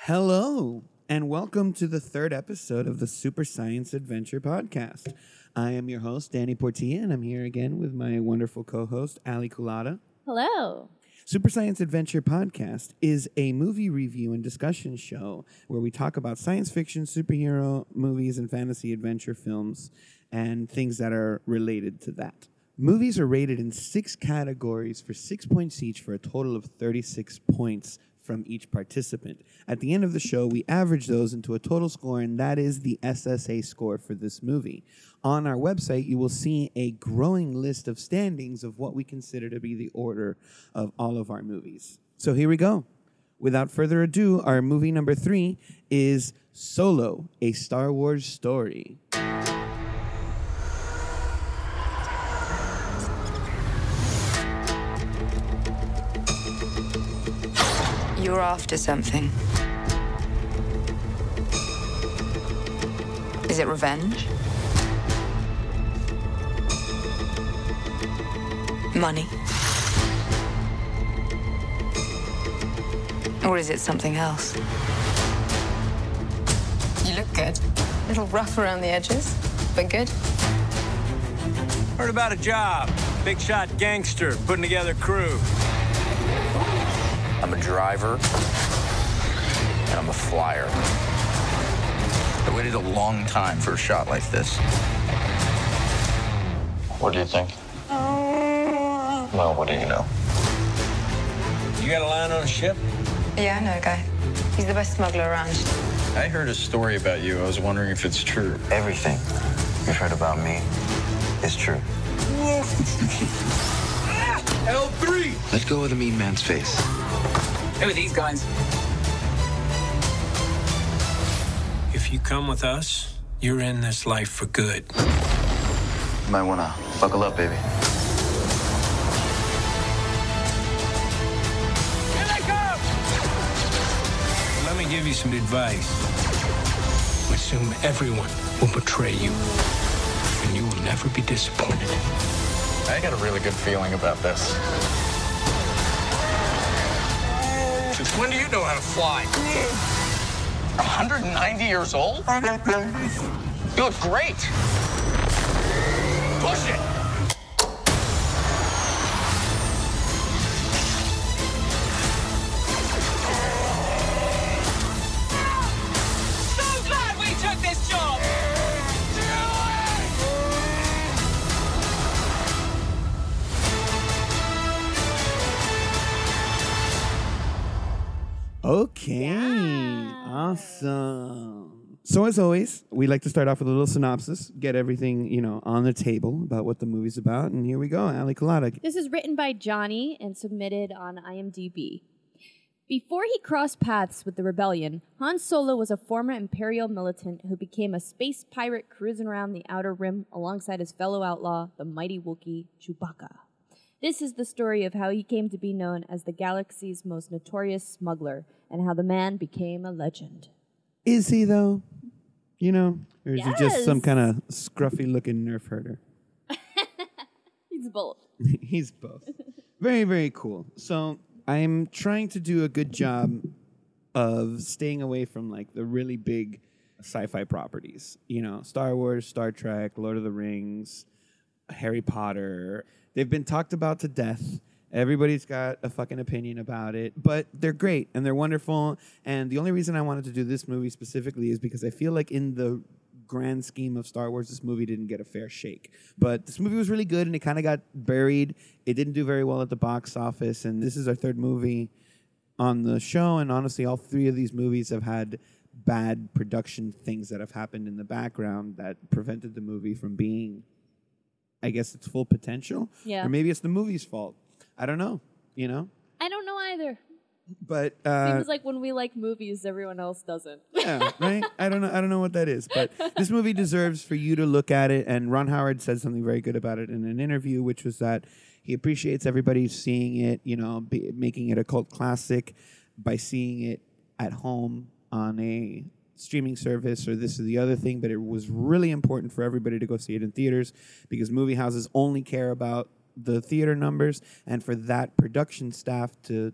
Hello, and welcome to the third episode of the Super Science Adventure Podcast. I am your host, Danny Portilla, and I'm here again with my wonderful co-host, Ali Culata. Hello. Super Science Adventure Podcast is a movie review and discussion show where we talk about science fiction, superhero movies, and fantasy adventure films and things that are related to that. Movies are rated in 6 categories for 6 points each for a total of 36 points from each participant. At the end of the show, we average those into a total score, and that is the SSA score for this movie. On our website, you will see a growing list of standings of what we consider to be the order of all of our movies. So here we go. Without further ado, our movie number 3 is Solo, a Star Wars story. You're after something. Is it revenge? Money? Or is it something else? You look good. A little rough around the edges, but good. Heard about a job. Big shot gangster putting together crew. I'm a driver, and I'm a flyer. I waited a long time for a shot like this. What do you think? Well, what do you know? You got a line on a ship? Yeah, I know a guy. He's the best smuggler around. I heard a story about you. I was wondering if it's true. Everything you've heard about me is true. L3! Let go of the mean man's face. Who are these guys? If you come with us, you're in this life for good. You might want to buckle up, baby. Here they come! Let me give you some advice. Assume everyone will betray you, and you will never be disappointed. I got a really good feeling about this. Since when do you know how to fly? 190 years old? You look great. Push it! So glad we took this job! Okay, awesome. So as always, we like to start off with a little synopsis, get everything, on the table about what the movie's about, and here we go, Ali Culata. This is written by Johnny and submitted on IMDb. Before he crossed paths with the rebellion, Han Solo was a former Imperial militant who became a space pirate cruising around the Outer Rim alongside his fellow outlaw, the mighty Wookiee Chewbacca. This is the story of how he came to be known as the galaxy's most notorious smuggler and how the man became a legend. Is he, though? Or is he just Yes. some kind of scruffy-looking nerf herder? He's bold. He's both. Very, very cool. So I'm trying to do a good job of staying away from, the really big sci-fi properties. Star Wars, Star Trek, Lord of the Rings, Harry Potter. They've been talked about to death. Everybody's got a fucking opinion about it, but they're great and they're wonderful. And the only reason I wanted to do this movie specifically is because I feel like in the grand scheme of Star Wars, this movie didn't get a fair shake. But this movie was really good and it kind of got buried. It didn't do very well at the box office. And this is our third movie on the show. And honestly, all 3 of these movies have had bad production things that have happened in the background that prevented the movie from being, I guess, its full potential. Yeah. Or maybe it's the movie's fault. I don't know, I don't know either. But Seems like when we like movies, everyone else doesn't. yeah, right? I don't know what that is, but this movie deserves for you to look at it. And Ron Howard said something very good about it in an interview, which was that he appreciates everybody seeing it, making it a cult classic by seeing it at home on a streaming service or this or the other thing. But it was really important for everybody to go see it in theaters because movie houses only care about the theater numbers, and for that production staff to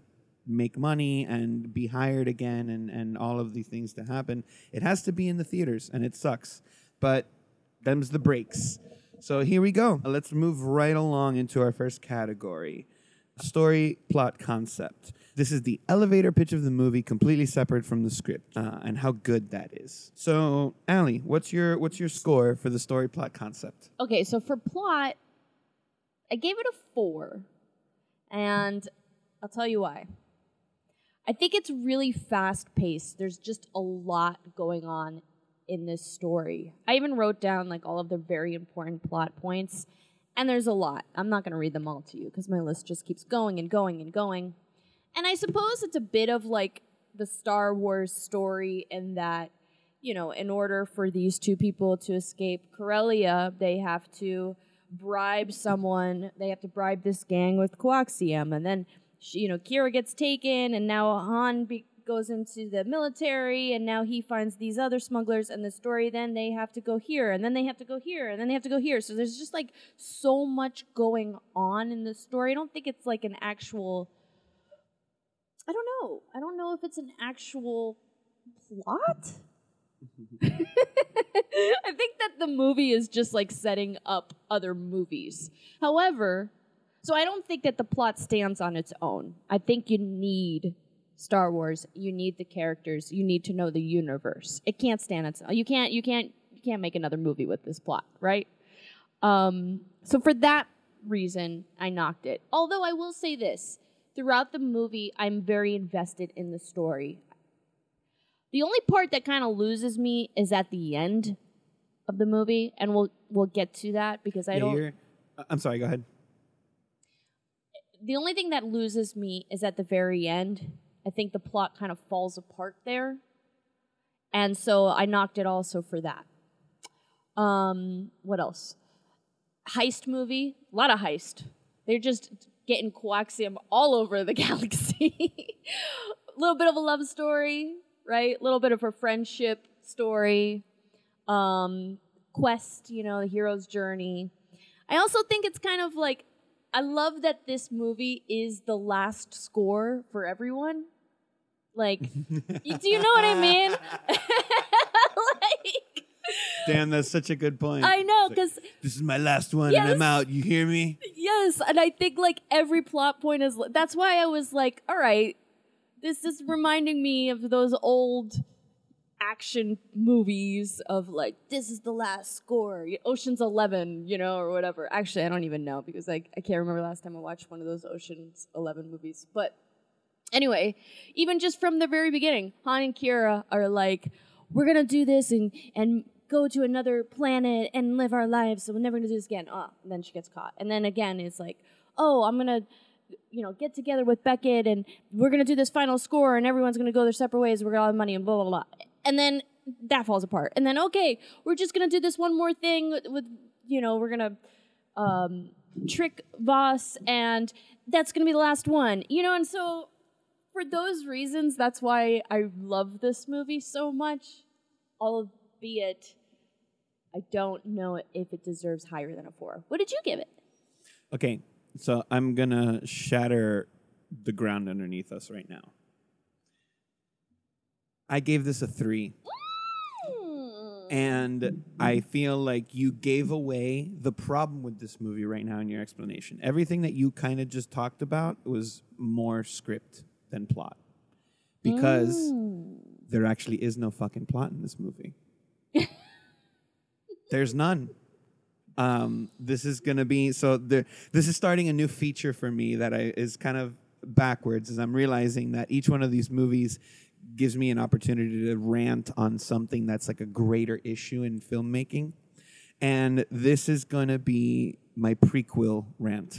make money and be hired again and all of these things to happen, it has to be in the theaters, and it sucks. But them's the breaks. So here we go. Let's move right along into our first category. Story, plot, concept. This is the elevator pitch of the movie, completely separate from the script, and how good that is. So, Allie, what's your score for the story, plot, concept? Okay, so for plot, I gave it a 4, and I'll tell you why. I think it's really fast-paced. There's just a lot going on in this story. I even wrote down like all of the very important plot points, and there's a lot. I'm not going to read them all to you because my list just keeps going and going and going. And I suppose it's a bit of like the Star Wars story in that, you know, in order for these two people to escape Corellia, they have to bribe someone. They have to bribe this gang with coaxium. And then, Kira gets taken, and now Han goes into the military, and now he finds these other smugglers. And the story, then they have to go here, and then they have to go here, and then they have to go here. So there's just like so much going on in the story. I don't think it's like an actual... I don't know if it's an actual plot. I think that the movie is just like setting up other movies. However, so I don't think that the plot stands on its own. I think you need Star Wars. You need the characters. You need to know the universe. It can't stand its own. You can't make another movie with this plot, right? So for that reason, I knocked it. Although I will say this. Throughout the movie, I'm very invested in the story. The only part that kind of loses me is at the end of the movie, and we'll get to that because I'm sorry, go ahead. The only thing that loses me is at the very end. I think the plot kind of falls apart there, and so I knocked it also for that. What else? Heist movie, a lot of heist. They're just getting coaxium all over the galaxy. A little bit of a love story, right? A little bit of a friendship story. Quest, the hero's journey. I also think it's kind of like, I love that this movie is the last score for everyone. Like, do you know what I mean? Damn, that's such a good point. I know, because... This is my last one, yes, and I'm out. You hear me? Yes, and I think, like, every plot point is... That's why I was like, all right, this is reminding me of those old action movies of, like, this is the last score. Ocean's 11, or whatever. Actually, I don't even know, because I can't remember the last time I watched one of those Ocean's 11 movies. But anyway, even just from the very beginning, Han and Kira are like, we're going to do this and go to another planet and live our lives, so we're never going to do this again. And then she gets caught. And then again, it's like, I'm going to, get together with Beckett, and we're going to do this final score, and everyone's going to go their separate ways, we're going to all have money, and blah, blah, blah. And then that falls apart. And then, okay, we're just going to do this one more thing with we're going to trick Voss, and that's going to be the last one. And so for those reasons, that's why I love this movie so much, albeit I don't know if it deserves higher than a 4. What did you give it? Okay, so I'm going to shatter the ground underneath us right now. I gave this a 3. And I feel like you gave away the problem with this movie right now in your explanation. Everything that you kind of just talked about was more script than plot. Because there actually is no fucking plot in this movie. There's none. This is going to be... this is starting a new feature for me that is kind of backwards, as I'm realizing that each one of these movies gives me an opportunity to rant on something that's like a greater issue in filmmaking. And this is going to be my prequel rant.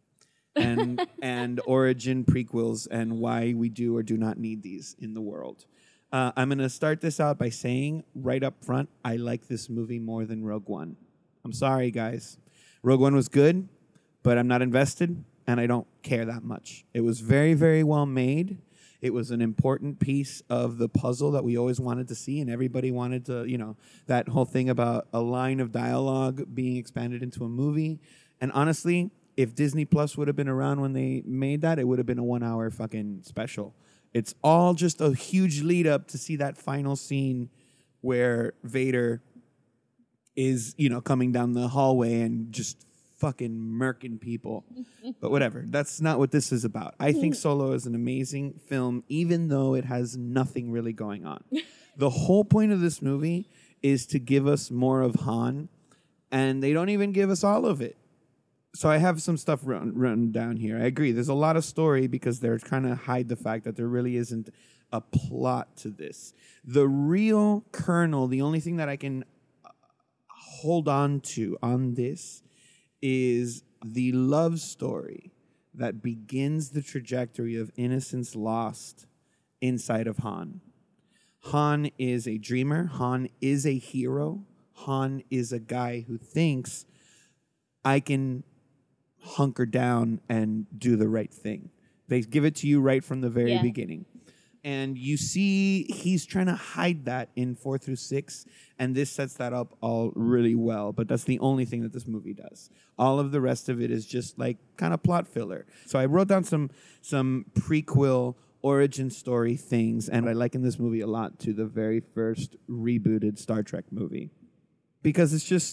And origin prequels and why we do or do not need these in the world. I'm going to start this out by saying right up front, I like this movie more than Rogue One. I'm sorry, guys. Rogue One was good, but I'm not invested, and I don't care that much. It was very, very well made. It was an important piece of the puzzle that we always wanted to see, and everybody wanted to, that whole thing about a line of dialogue being expanded into a movie. And honestly, if Disney Plus would have been around when they made that, it would have been a 1 hour fucking special. It's all just a huge lead up to see that final scene where Vader is, coming down the hallway and just fucking murking people. But whatever. That's not what this is about. I think Solo is an amazing film, even though it has nothing really going on. The whole point of this movie is to give us more of Han, and they don't even give us all of it. So I have some stuff written down here. I agree. There's a lot of story because they're trying to hide the fact that there really isn't a plot to this. The real kernel, the only thing that I can hold on to on this is the love story that begins the trajectory of innocence lost inside of Han. Han is a dreamer. Han is a hero. Han is a guy who thinks, I can hunker down and do the right thing. They give it to you right from the very beginning. And you see he's trying to hide that in 4 through 6, and this sets that up all really well. But that's the only thing that this movie does. All of the rest of it is just like kind of plot filler. So I wrote down some prequel origin story things, and I liken this movie a lot to the very first rebooted Star Trek movie. Because it's just,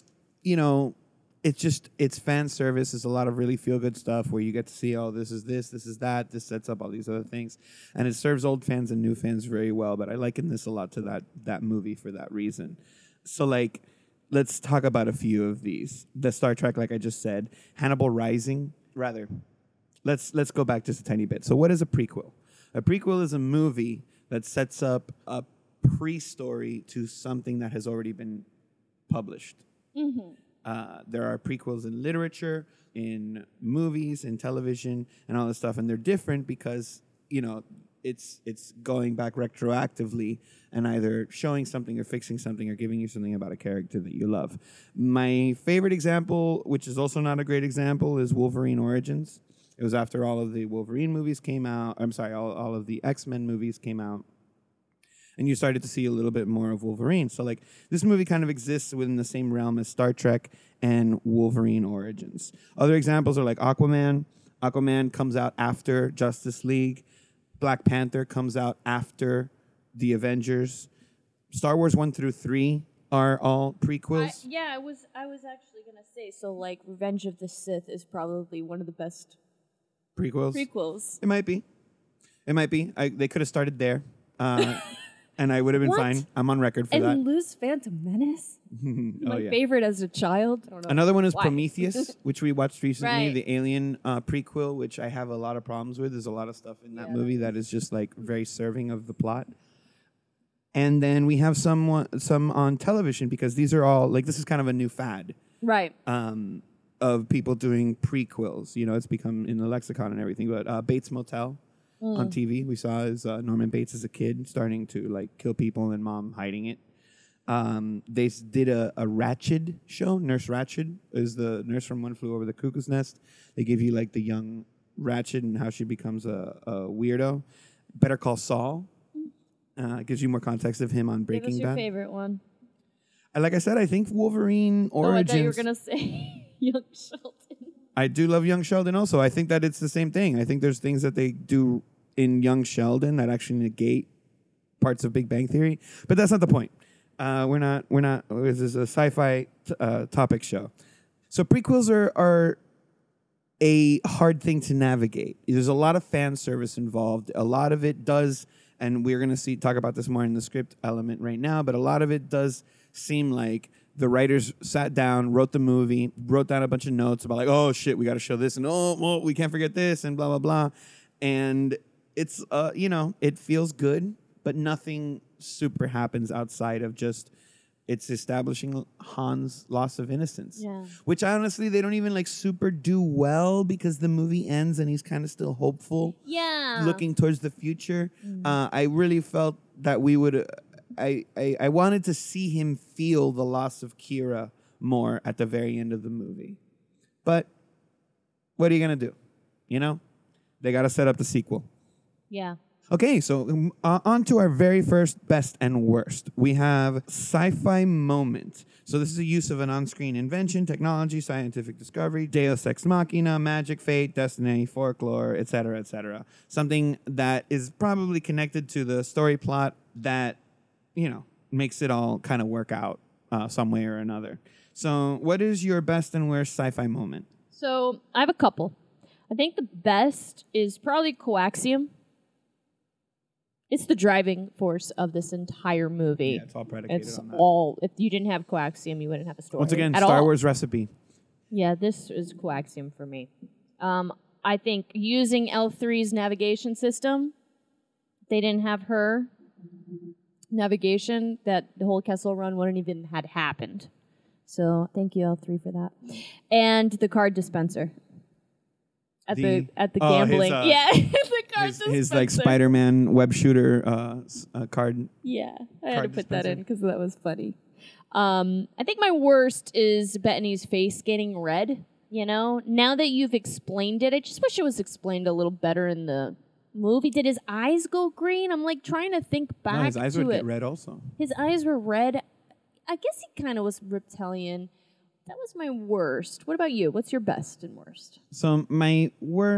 it's fan service. There's a lot of really feel-good stuff where you get to see, this is this is that. This sets up all these other things. And it serves old fans and new fans very well. But I liken this a lot to that movie for that reason. So, let's talk about a few of these. The Star Trek, like I just said. Hannibal Rising, rather. Let's go back just a tiny bit. So what is a prequel? A prequel is a movie that sets up a pre-story to something that has already been published. There are prequels in literature, in movies, in television, and all this stuff, and they're different because it's going back retroactively and either showing something or fixing something or giving you something about a character that you love. My favorite example, which is also not a great example, is Wolverine Origins. It was after all of the Wolverine movies came out. I'm sorry, all of the X-Men movies came out. And you started to see a little bit more of Wolverine. So, this movie kind of exists within the same realm as Star Trek and Wolverine Origins. Other examples are like Aquaman. Aquaman comes out after Justice League. Black Panther comes out after the Avengers. Star Wars 1 through 3 are all prequels. I was actually going to say, so, Revenge of the Sith is probably one of the best prequels. It might be. They could have started there. And I would have been fine. I'm on record for that. And lose Phantom Menace? My favorite as a child. I don't know. Another one is Prometheus, which we watched recently, Right. the Alien prequel, which I have a lot of problems with. There's a lot of stuff in that movie that is just very serving of the plot. And then we have some on television because these are all, this is kind of a new fad. Right. Of people doing prequels. It's become in the lexicon and everything. But Bates Motel. On TV, we saw as Norman Bates as a kid starting to kill people and mom hiding it. They did a Ratched show. Nurse Ratched is the nurse from One Flew Over the Cuckoo's Nest. They give you the young Ratched and how she becomes a weirdo. Better Call Saul gives you more context of him on Breaking Bad. Give us your favorite one. Like I said, I think Wolverine Origins. I thought you were gonna say Young Sheldon. I do love Young Sheldon also. I think that it's the same thing. I think there's things that they do in Young Sheldon that actually negate parts of Big Bang Theory. But that's not the point. We're not, this is a sci-fi topic show. So prequels are a hard thing to navigate. There's a lot of fan service involved. A lot of it does, and we're going to talk about this more in the script element right now, but a lot of it does seem like the writers sat down, wrote the movie, wrote down a bunch of notes about oh shit, we got to show this, and we can't forget this, and blah, blah, blah. And it's, it feels good, but nothing super happens outside of just it's establishing Han's loss of innocence. Yeah. Which honestly, they don't even super do well because the movie ends and he's kind of still hopeful. Yeah. Looking towards the future. I really felt that we would... I wanted to see him feel the loss of Kira more at the very end of the movie. But what are you going to do? They got to set up the sequel. Yeah. Okay, so on to our very first best and worst. We have sci-fi moment. So this is a use of an on-screen invention, technology, scientific discovery, deus ex machina, magic, fate, destiny, folklore, etc., etc. Something that is probably connected to the story plot that, makes it all kind of work out some way or another. So what is your best and worst sci-fi moment? So I have a couple. I think the best is probably Coaxium. It's the driving force of this entire movie. Yeah, it's all predicated It's on that. all. If you didn't have Coaxium, you wouldn't have a story. Once again, at Star all. Wars recipe. Yeah, this is Coaxium for me. I think using L3's navigation system, they didn't have her navigation, that the whole Kessel Run wouldn't even had happened. So thank you, L3, for that. And the card dispenser. At the gambling. The card dispenser. His like Spider-Man web shooter card. Yeah, I had to card put that dispenser. in because that was funny. I think my worst is Bettany's face getting red. Now that you've explained it, I just wish it was explained a little better in the movie. Did his eyes go green? I'm like trying to think back No, his eyes to would it. get red also. His eyes were red. I guess he kind of was reptilian. That was my worst. What about you? What's your best and worst? So my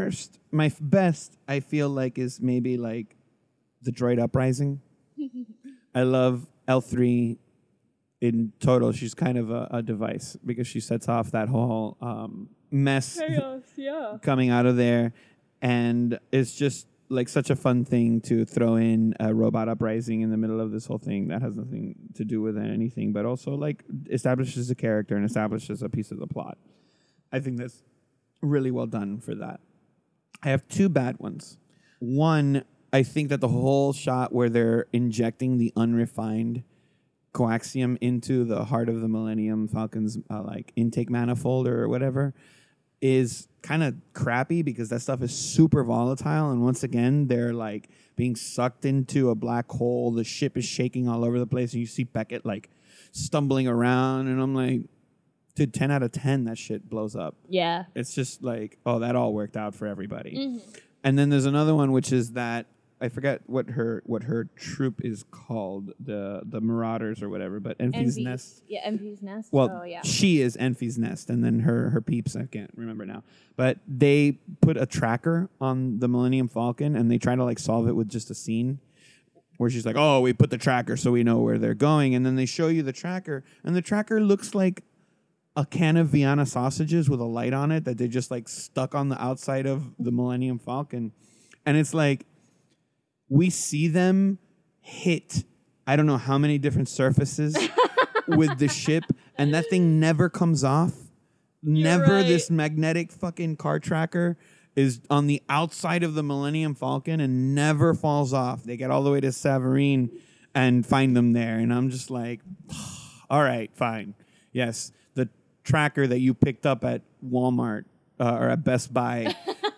best, I feel like, is maybe like the Droid Uprising. I love L3 in total. She's kind of a device because she sets off that whole mess coming out of there. And it's just like such a fun thing to throw in a robot uprising in the middle of this whole thing that has nothing to do with anything, but also like establishes a character and establishes a piece of the plot. I think that's really well done for that. I have two bad ones. One, I think that the whole shot where they're injecting the unrefined coaxium into the heart of the Millennium Falcon's like intake manifold or whatever is kind of crappy because that stuff is super volatile, and once again they're like being sucked into a black hole. The ship is shaking all over the place, and you see Beckett like stumbling around, and I'm like, dude, 10 out of 10 that shit blows up. Yeah. It's just like, oh, that all worked out for everybody. Mm-hmm. And then there's another one, which is that I forget what her troop is called, the Marauders or whatever, but Enfy's Nest. Yeah, Envy's Nest. Well, oh, yeah. she is Enfy's Nest, and then her peeps, I can't remember now. But they put a tracker on the Millennium Falcon, and they try to like solve it with just a scene where she's like, oh, we put the tracker so we know where they're going. And then they show you the tracker, and the tracker looks like a can of Vienna sausages with a light on it that they just like stuck on the outside of the Millennium Falcon. And it's like, we see them hit, I don't know how many different surfaces with the ship, and that thing never comes off. Never. right. This magnetic fucking car tracker is on the outside of the Millennium Falcon and never falls off. They get all the way to Savareen and find them there. And I'm just like, all right, fine. Yes, the tracker that you picked up at Walmart or at Best Buy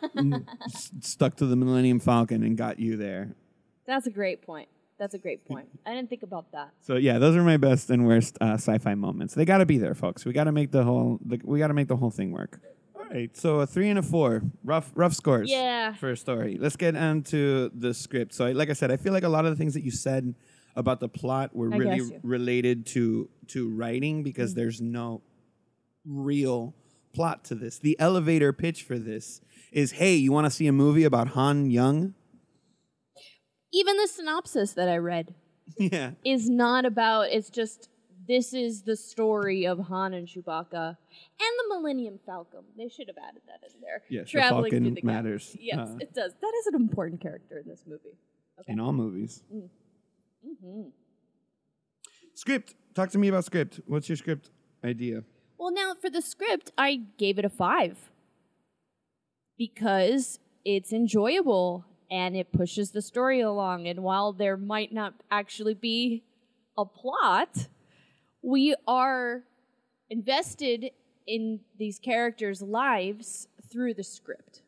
stuck to the Millennium Falcon and got you there. That's a great point. I didn't think about that. So yeah, those are my best and worst sci-fi moments. They got to be there, folks. We got to make the whole thing work. All right, so a 3 and a 4, rough scores. Yeah. For a story. Let's get onto the script. So, like I said, I feel like a lot of the things that you said about the plot were I really guess you. related to writing because there's no real plot to this. The elevator pitch for this is, hey, you want to see a movie about Han Young? Even the synopsis that I read Yeah. is not about, it's just, this is the story of Han and Chewbacca and the Millennium Falcon. They should have added that in there. Yes, the Traveling Falcon through the matters. Yes, it does. That is an important character in this movie. Okay. In all movies. Mm-hmm. Script. Talk to me about script. What's your script idea? Well, now for the script, I gave it a 5 because it's enjoyable and it pushes the story along. And while there might not actually be a plot, we are invested in these characters' lives through the script.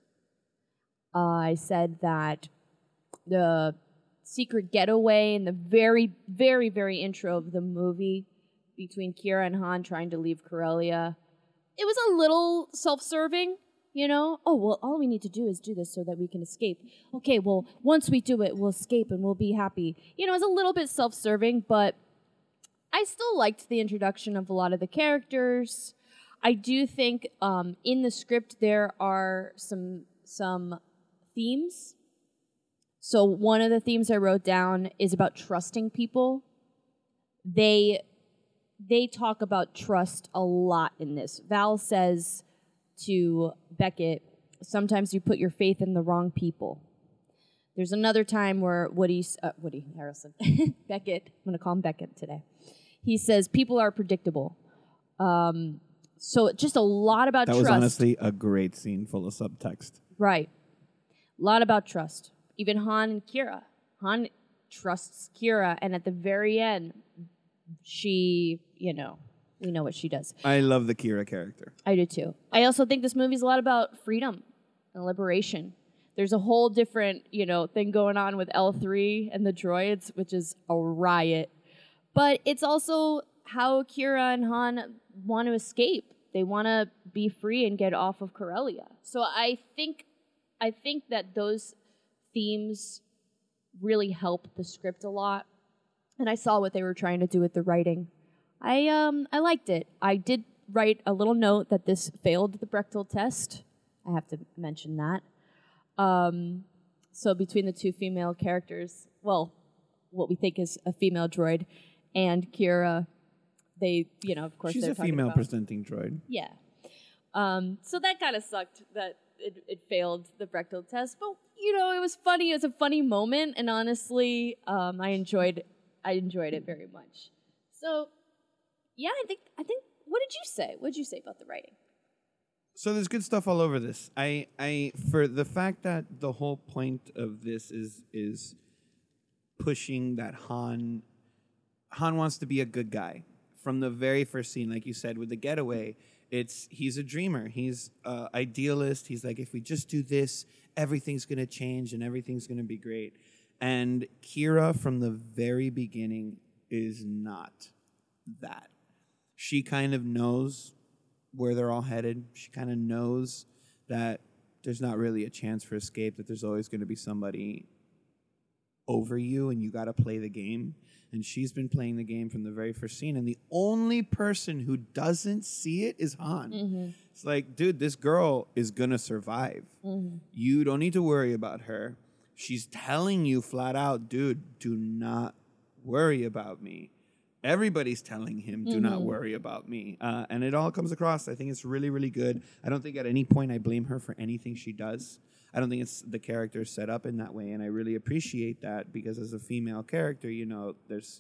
I said that the secret getaway in the very, very, very intro of the movie between Kira and Han trying to leave Corellia, it was a little self-serving, You know, oh, well, all we need to do is do this so that we can escape. Okay, well, once we do it, we'll escape and we'll be happy. You know, it's a little bit self-serving, but I still liked the introduction of a lot of the characters. I do think in the script there are some themes. So one of the themes I wrote down is about trusting people. They talk about trust a lot in this. Val says to Beckett, sometimes you put your faith in the wrong people. There's another time where Woody Harrelson, Beckett, I'm going to call him Beckett today. He says, people are predictable. So just a lot about trust. That was honestly a great scene full of subtext. Right. A lot about trust. Even Han and Kira. Han trusts Kira, and at the very end, she, you know, we know what she does. I love the Kira character. I do too. I also think this movie's a lot about freedom and liberation. There's a whole different, you know, thing going on with L3 and the droids, which is a riot. But it's also how Kira and Han want to escape. They want to be free and get off of Corellia. So I think that those themes really help the script a lot. And I saw what they were trying to do with the writing. I liked it. I did write a little note that this failed the Bechdel test. I have to mention that. So between the two female characters, well, what we think is a female droid, and Kira, they, you know, of course, she's they're a talking female about, presenting droid. Yeah. So that kind of sucked that it failed the Bechdel test, but you know, it was funny. It was a funny moment, and honestly, I enjoyed it very much. So, yeah, I think. What did you say? What did you say about the writing? So there's good stuff all over this. I for the fact that the whole point of this is pushing that Han wants to be a good guy. From the very first scene, like you said, with the getaway, he's a dreamer. He's an idealist. He's like, if we just do this, everything's going to change and everything's going to be great. And Kira, from the very beginning, is not that. She kind of knows where they're all headed. She kind of knows that there's not really a chance for escape, that there's always going to be somebody over you and you got to play the game. And she's been playing the game from the very first scene. And the only person who doesn't see it is Han. Mm-hmm. It's like, dude, this girl is going to survive. Mm-hmm. You don't need to worry about her. She's telling you flat out, dude, do not worry about me. Everybody's telling him, do not worry about me. And it all comes across. I think it's really, really good. I don't think at any point I blame her for anything she does. I don't think it's the character set up in that way, and I really appreciate that because as a female character, you know, there's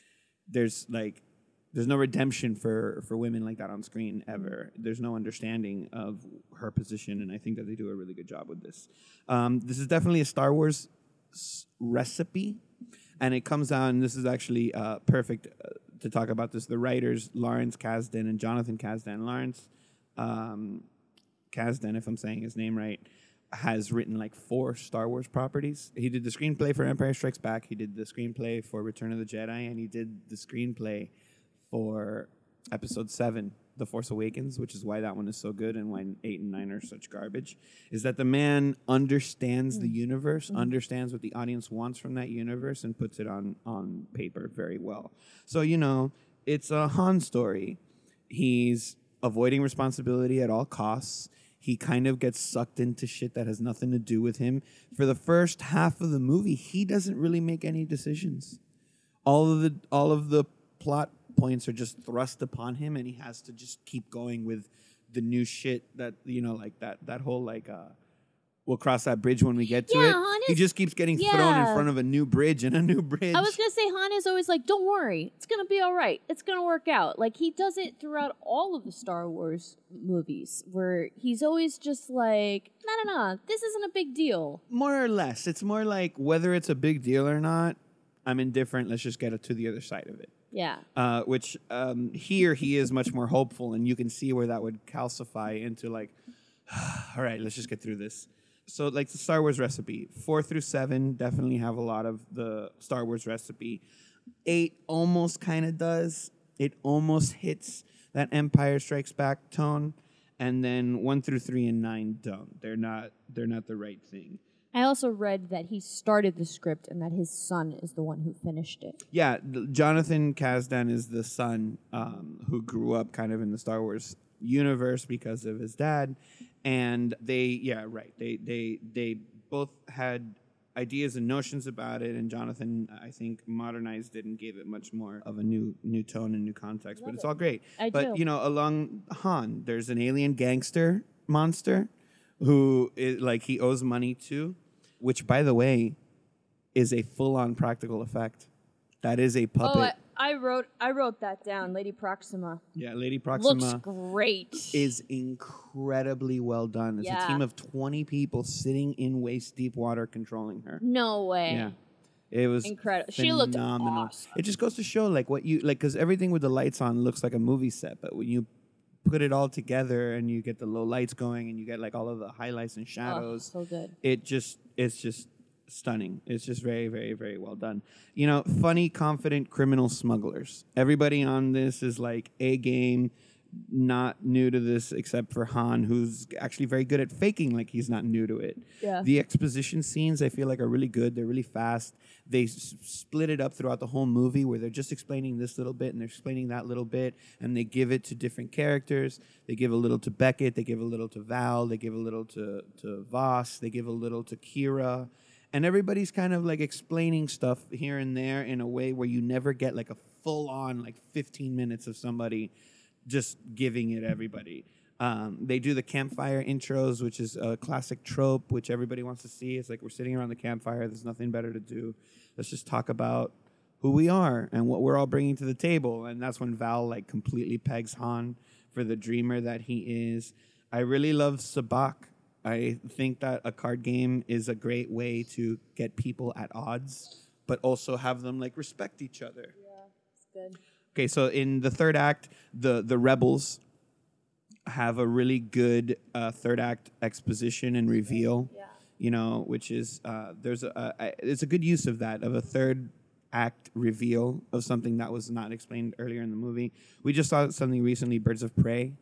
no redemption for women like that on screen ever. There's no understanding of her position, and I think that they do a really good job with this. This is definitely a Star Wars recipe, and it comes out, and this is actually perfect to talk about this. The writers, Lawrence Kasdan and Jonathan Kasdan. Lawrence Kasdan, if I'm saying his name right, has written like 4 Star Wars properties. He did the screenplay for Empire Strikes Back. He did the screenplay for Return of the Jedi, and he did the screenplay for Episode 7, The Force Awakens, which is why that one is so good and why 8 and 9 are such garbage, is that the man understands the universe, understands what the audience wants from that universe, and puts it on paper very well. So, you know, it's a Han story. He's avoiding responsibility at all costs. He kind of gets sucked into shit that has nothing to do with him. For the first half of the movie, he doesn't really make any decisions. All of the plot points are just thrust upon him, and he has to just keep going with the new shit that, you know, like that whole like we'll cross that bridge when we get to it. He just keeps getting thrown in front of a new bridge and a new bridge. I was going to say, Han is always like, don't worry. It's going to be all right. It's going to work out. Like, he does it throughout all of the Star Wars movies, where he's always just like, no, this isn't a big deal. More or less. It's more like, whether it's a big deal or not, I'm indifferent. Let's just get it to the other side of it. Yeah. Which here he is much more hopeful, and you can see where that would calcify into like, all right, let's just get through this. So, like the Star Wars recipe, 4 through 7 definitely have a lot of the Star Wars recipe. 8 almost kind of does. It almost hits that Empire Strikes Back tone. and then 1 through 3 and 9 don't. They're not the right thing. I also read that he started the script and that his son is the one who finished it. Yeah, Jonathan Kasdan is the son who grew up kind of in the Star Wars universe because of his dad, and they both had ideas and notions about it, and Jonathan, I think, modernized it and gave it much more of a new tone and new context. But it's all great. But you know, along Han, there's an alien gangster monster who is like he owes money to, which, by the way, is a full-on practical effect. That is a puppet. Oh, I wrote that down. Lady Proxima. Yeah, Lady Proxima Looks great. is incredibly well done. It's a team of 20 people sitting in waist-deep water controlling her. No way. Yeah. It was incredible. Phenomenal. She looked awesome. It just goes to show, like, what you like, because everything with the lights on looks like a movie set, but when you put it all together and you get the low lights going and you get like all of the highlights and shadows, so good. It's just stunning. It's just very, very, very well done. You know, funny, confident criminal smugglers. Everybody on this is like A game. Not new to this except for Han, who's actually very good at faking like he's not new to it. Yeah. The exposition scenes I feel like are really good. They're really fast. They split it up throughout the whole movie where they're just explaining this little bit and they're explaining that little bit, and they give it to different characters. They give a little to Beckett. They give a little to Val. They give a little to Voss. They give a little to Kira. And everybody's kind of like explaining stuff here and there in a way where you never get like a full-on like 15 minutes of somebody just giving it everybody. They do the campfire intros, which is a classic trope, which everybody wants to see. It's like we're sitting around the campfire. There's nothing better to do. Let's just talk about who we are and what we're all bringing to the table. And that's when Val like completely pegs Han for the dreamer that he is. I really love Sabacc. I think that a card game is a great way to get people at odds, but also have them like respect each other. Yeah, it's good. Okay, so in the third act, the rebels have a really good third act exposition and reveal. Yeah. You know, which is it's a good use of that, of a third act reveal of something that was not explained earlier in the movie. We just saw something recently, Birds of Prey,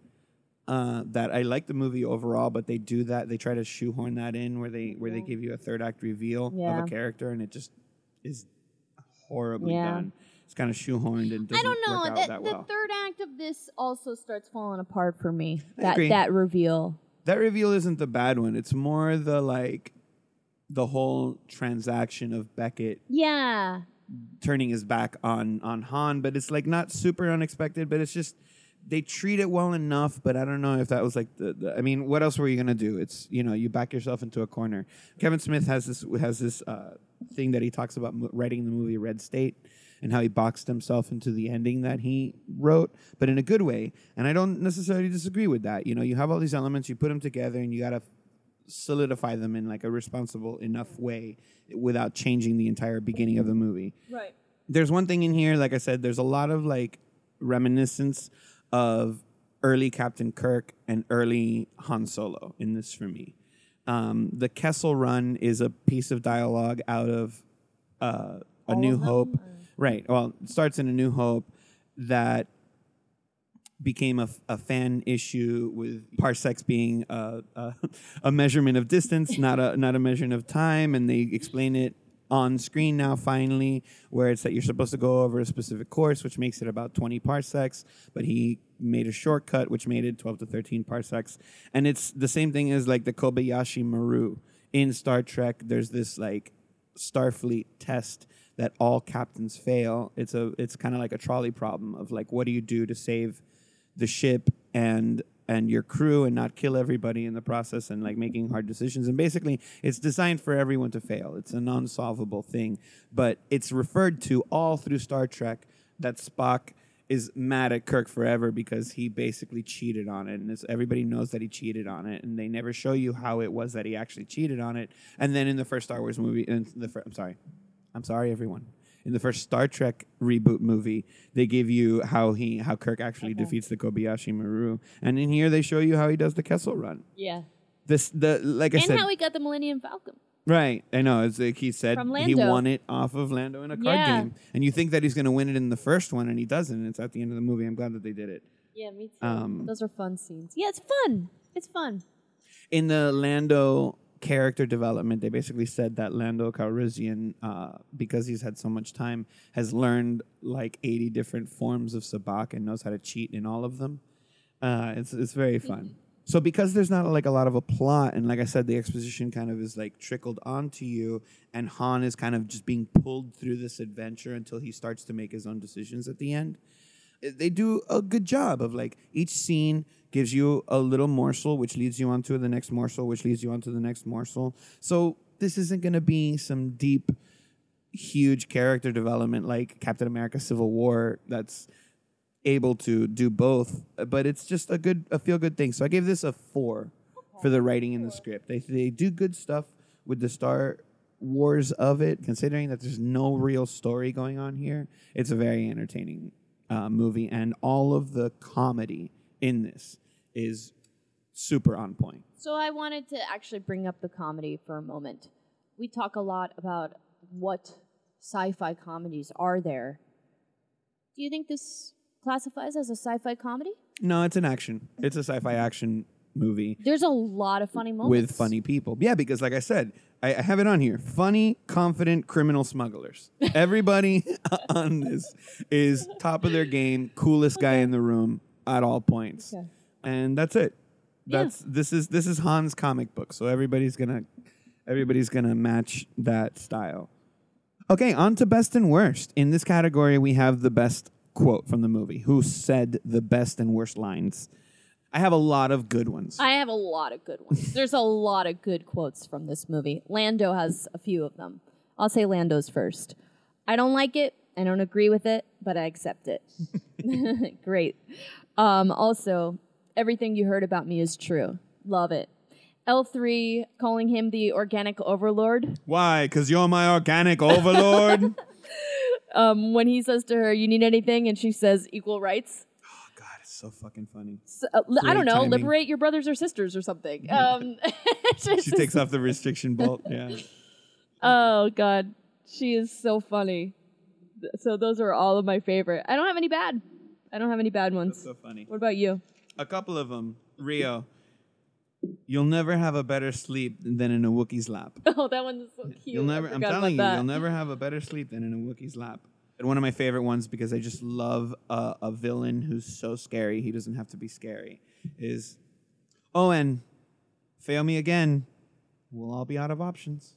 that I like the movie overall, but they do that. They try to shoehorn that in where they give you a third act reveal of a character, and it just is horribly done. It's kind of shoehorned and doesn't work out that well. The third act of this also starts falling apart for me. I agree. That reveal. That reveal isn't the bad one. It's more the whole transaction of Beckett turning his back on Han, but it's like not super unexpected, but it's just they treat it well enough, but I don't know if that was like I mean, what else were you gonna do? It's, you know, you back yourself into a corner. Kevin Smith has this thing that he talks about writing the movie Red State and how he boxed himself into the ending that he wrote, but in a good way. And I don't necessarily disagree with that. You know, you have all these elements, you put them together, and you got to solidify them in like a responsible enough way without changing the entire beginning of the movie. Right. There's one thing in here, like I said, there's a lot of like reminiscence of early Captain Kirk and early Han Solo in this for me. The Kessel Run is a piece of dialogue out of A New Hope. Right. Well, it starts in A New Hope that became a fan issue with parsecs being a measurement of distance, not a measurement of time, and they explain it on screen now finally, where it's that you're supposed to go over a specific course, which makes it about 20 parsecs, but he made a shortcut, which made it 12 to 13 parsecs. And it's the same thing as like the Kobayashi Maru. In Star Trek, there's this like Starfleet test that all captains fail. It's kind of like a trolley problem of like, what do you do to save the ship and your crew and not kill everybody in the process, and like making hard decisions. And basically it's designed for everyone to fail. It's a non-solvable thing, but it's referred to all through Star Trek that Spock is mad at Kirk forever because he basically cheated on it, and everybody knows that he cheated on it, and they never show you how it was that he actually cheated on it. And then in the first Star Wars movie, I'm sorry everyone. In the first Star Trek reboot movie, they give you how Kirk actually defeats the Kobayashi Maru, and in here they show you how he does the Kessel Run. Yeah. Like I said, and how he got the Millennium Falcon. Right, I know. It's like he said he won it off of Lando in a card game, and you think that he's going to win it in the first one, and he doesn't. It's at the end of the movie. I'm glad that they did it. Yeah, me too. Those are fun scenes. Yeah, it's fun. It's fun. In the Lando character development, they basically said that Lando Calrissian, because he's had so much time, has learned like 80 different forms of sabacc and knows how to cheat in all of them. It's very fun. So because there's not like a lot of a plot, and like I said, the exposition kind of is like trickled onto you, and Han is kind of just being pulled through this adventure until he starts to make his own decisions at the end. They do a good job of like each scene gives you a little morsel, which leads you on to the next morsel, which leads you on to the next morsel. So this isn't going to be some deep, huge character development like Captain America Civil War that's able to do both, but it's just a feel-good thing. So I gave this a 4 for the writing and the script. They do good stuff with the Star Wars of it, considering that there's no real story going on here. It's a very entertaining movie, and all of the comedy in this is super on point. So I wanted to actually bring up the comedy for a moment. We talk a lot about what sci-fi comedies are there. Do you think this classifies as a sci-fi comedy? No, it's an action. It's a sci-fi action movie. There's a lot of funny moments. With funny people. Yeah, because like I said, I have it on here. Funny, confident criminal smugglers. Everybody on this is top of their game, coolest guy in the room at all points. Okay. And that's it. This is Han's comic book. So everybody's gonna match that style. Okay, on to best and worst. In this category, we have the best quote from the movie. Who said the best and worst lines? I have a lot of good ones. I have a lot of good ones. There's a lot of good quotes from this movie. Lando has a few of them. I'll say Lando's first. I don't like it. I don't agree with it, but I accept it. Great. Also, everything you heard about me is true. Love it. L3 calling him the organic overlord. Why? Because you're my organic overlord? When he says to her, you need anything? And she says, equal rights. God, it's so fucking funny. So, I don't know, timing. liberate your brothers or sisters or something. She takes off the restriction bolt. Yeah. Oh, God. She is so funny. So those are all of my favorite. I don't have any bad ones. That's so funny. What about you? A couple of them. Rio. You'll never have a better sleep than in a Wookiee's lap. Oh, that one's so cute. I'm telling you, you'll never have a better sleep than in a Wookiee's lap. And one of my favorite ones, because I just love a villain who's so scary, he doesn't have to be scary, is, oh, and fail me again, we'll all be out of options.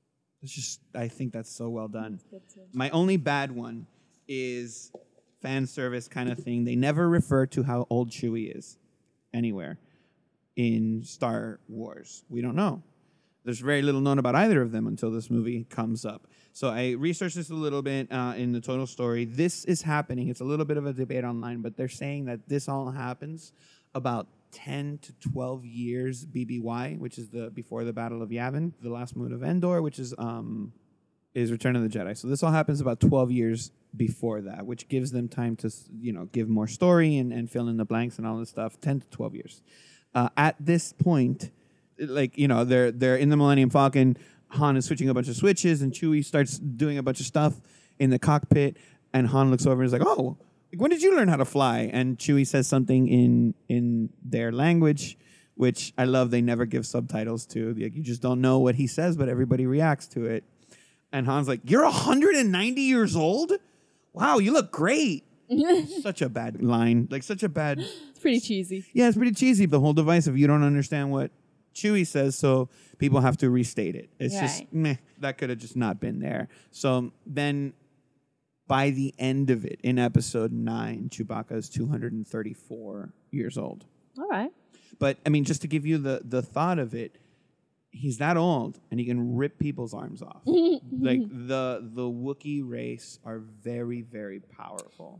I think that's so well done. My only bad one is fan service kind of thing. They never refer to how old Chewie is anywhere in Star Wars. We don't know. There's very little known about either of them until this movie comes up. So I researched this a little bit in the total story. This is happening. It's a little bit of a debate online, but they're saying that this all happens about 10 to 12 years BBY, which is before the Battle of Yavin, the last moon of Endor, which is Return of the Jedi. So this all happens about 12 years before that, which gives them time to give more story and fill in the blanks and all this stuff. 10 to 12 years. At this point, they're in the Millennium Falcon. Han is switching a bunch of switches, and Chewie starts doing a bunch of stuff in the cockpit. And Han looks over and is like, "Oh, when did you learn how to fly?" And Chewie says something in their language, which I love. They never give subtitles to. Like, you just don't know what he says, but everybody reacts to it. And Han's like, "You're 190 years old? Wow, you look great." Such a bad line. Like, such a bad... It's pretty cheesy. Yeah, it's pretty cheesy. The whole device of you don't understand what Chewie says, so people have to restate it. It's just, meh, that could have just not been there. So then by the end of it, in episode 9, Chewbacca is 234 years old. All right. But, I mean, just to give you the thought of it, he's that old, and he can rip people's arms off. Like, the Wookiee race are very, very powerful.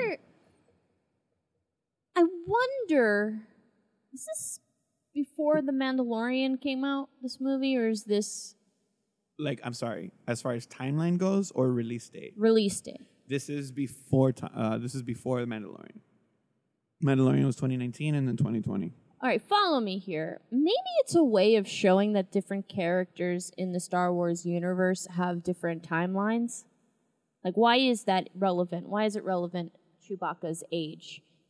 I wonder, is this before The Mandalorian came out, this movie, or is this... Like, I'm sorry, as far as timeline goes, or release date? Release date. This is before The Mandalorian. Mandalorian was 2019 and then 2020. All right, follow me here. Maybe it's a way of showing that different characters in the Star Wars universe have different timelines. Like, why is that relevant? Why is it relevant, Chewbacca's age?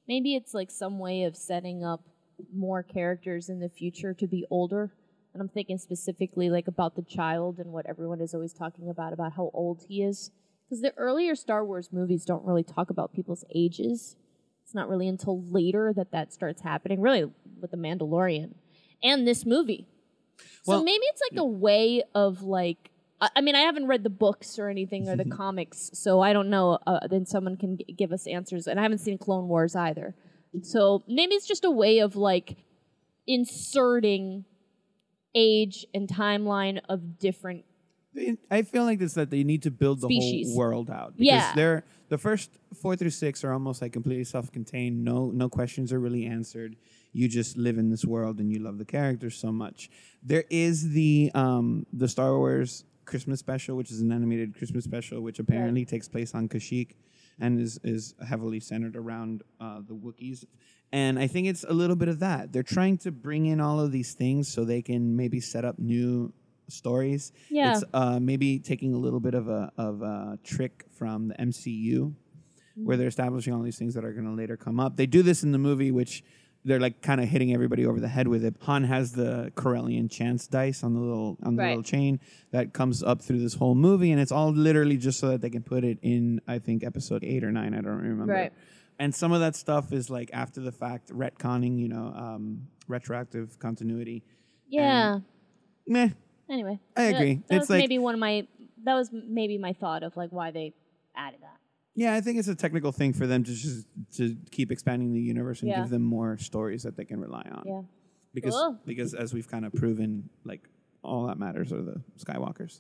Maybe it's like some way of setting up more characters in the future to be older. And I'm thinking specifically like about the child and what everyone is always talking about how old he is. Because the earlier Star Wars movies don't really talk about people's ages. It's not really until later that starts happening, really with The Mandalorian and this movie. So maybe it's like a way of like, I mean, I haven't read the books or anything or the comics, so I don't know. Then someone can give us answers. And I haven't seen Clone Wars either. So maybe it's just a way of like inserting age and timeline of different. I feel like it's that they need to build the species. whole world out. Because the first 4 through 6 are almost like completely self-contained. No questions are really answered. You just live in this world and you love the characters so much. There is the Star Wars Christmas special, which is an animated Christmas special, which apparently takes place on Kashyyyk and is heavily centered around the Wookiees. And I think it's a little bit of that. They're trying to bring in all of these things so they can maybe set up new stories. Yeah. It's maybe taking a little bit of a trick from the MCU, where they're establishing all these things that are going to later come up. They do this in the movie, which they're like kind of hitting everybody over the head with it. Han has the Corellian chance dice on the little chain that comes up through this whole movie, and it's all literally just so that they can put it in, I think, episode 8 or 9. I don't remember. Right. And some of that stuff is like after the fact retconning, retroactive continuity. Yeah. And, meh. Anyway, I agree. That It's was like, maybe that was maybe my thought of like why they added that. yeah, I think it's a technical thing for them to keep expanding the universe and Yeah. give them more stories that they can rely on. Yeah. Because as we've kind of proven, like all that matters are the Skywalkers.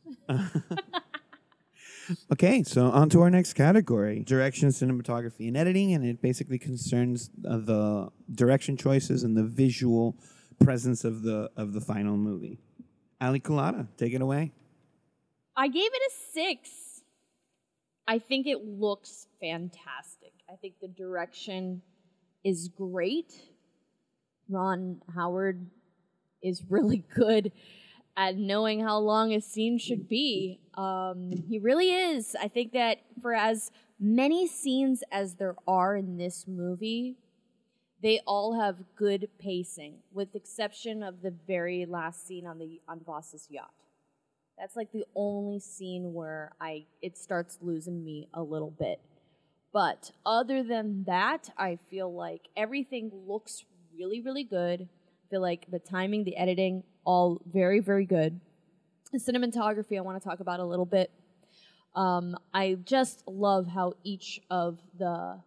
Okay, so on to our next category: direction, cinematography, and editing, and it basically concerns the direction choices and the visual presence of the final movie. Ali Kulata, take it away. I gave it a 6. I think it looks fantastic. I think the direction is great. Ron Howard is really good at knowing how long a scene should be. He really is. I think that for as many scenes as there are in this movie, they all have good pacing, with the exception of the very last scene on Voss's yacht. That's like the only scene where it starts losing me a little bit. But other than that, I feel like everything looks really, really good. I feel like the timing, the editing, all very, very good. The cinematography I want to talk about a little bit. I just love how each of the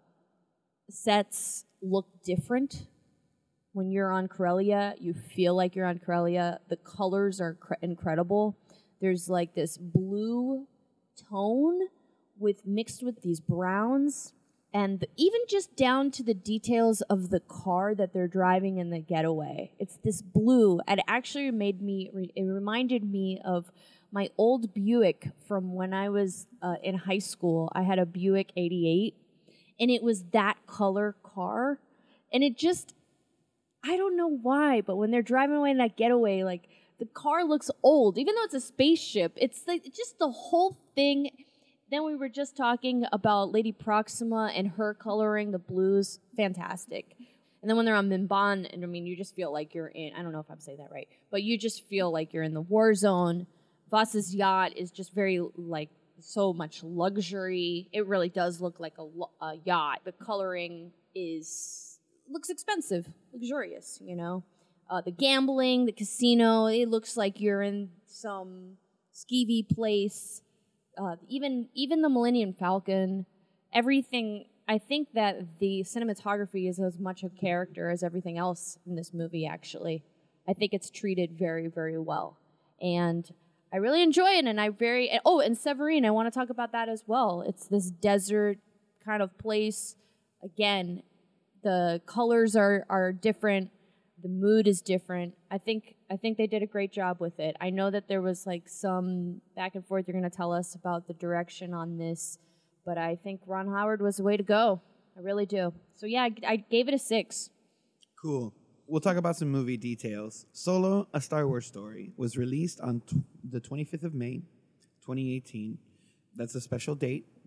sets look different. When you're on Corellia, you feel like you're on Corellia. The colors are incredible. There's like this blue tone mixed with these browns, and even just down to the details of the car that they're driving in the getaway. It's this blue, and it actually it reminded me of my old Buick from when I was in high school. I had a Buick 88, and it was that color car, and it just, I don't know why, but when they're driving away in that getaway, like, the car looks old, even though it's a spaceship. It's like just the whole thing. Then we were just talking about Lady Proxima and her coloring, the blues, fantastic. And then when they're on Mimban, and I mean, you just feel like you're in, I don't know if I'm saying that right, but you just feel like you're in the war zone. Voss's yacht is just very, like, so much luxury. It really does look like a yacht. The coloring looks expensive, luxurious, you know? The gambling, the casino, it looks like you're in some skeevy place. Even the Millennium Falcon, everything. I think that the cinematography is as much a character as everything else in this movie, actually. I think it's treated very, very well. And I really enjoy it. And and Severine, I want to talk about that as well. It's this desert kind of place. Again, the colors are different. The mood is different. I think they did a great job with it. I know that there was like some back and forth. You're going to tell us about the direction on this, but I think Ron Howard was the way to go. I really do. So yeah, I gave it a 6. Cool. We'll talk about some movie details. Solo, A Star Wars Story, was released on the 25th of May, 2018. That's a special date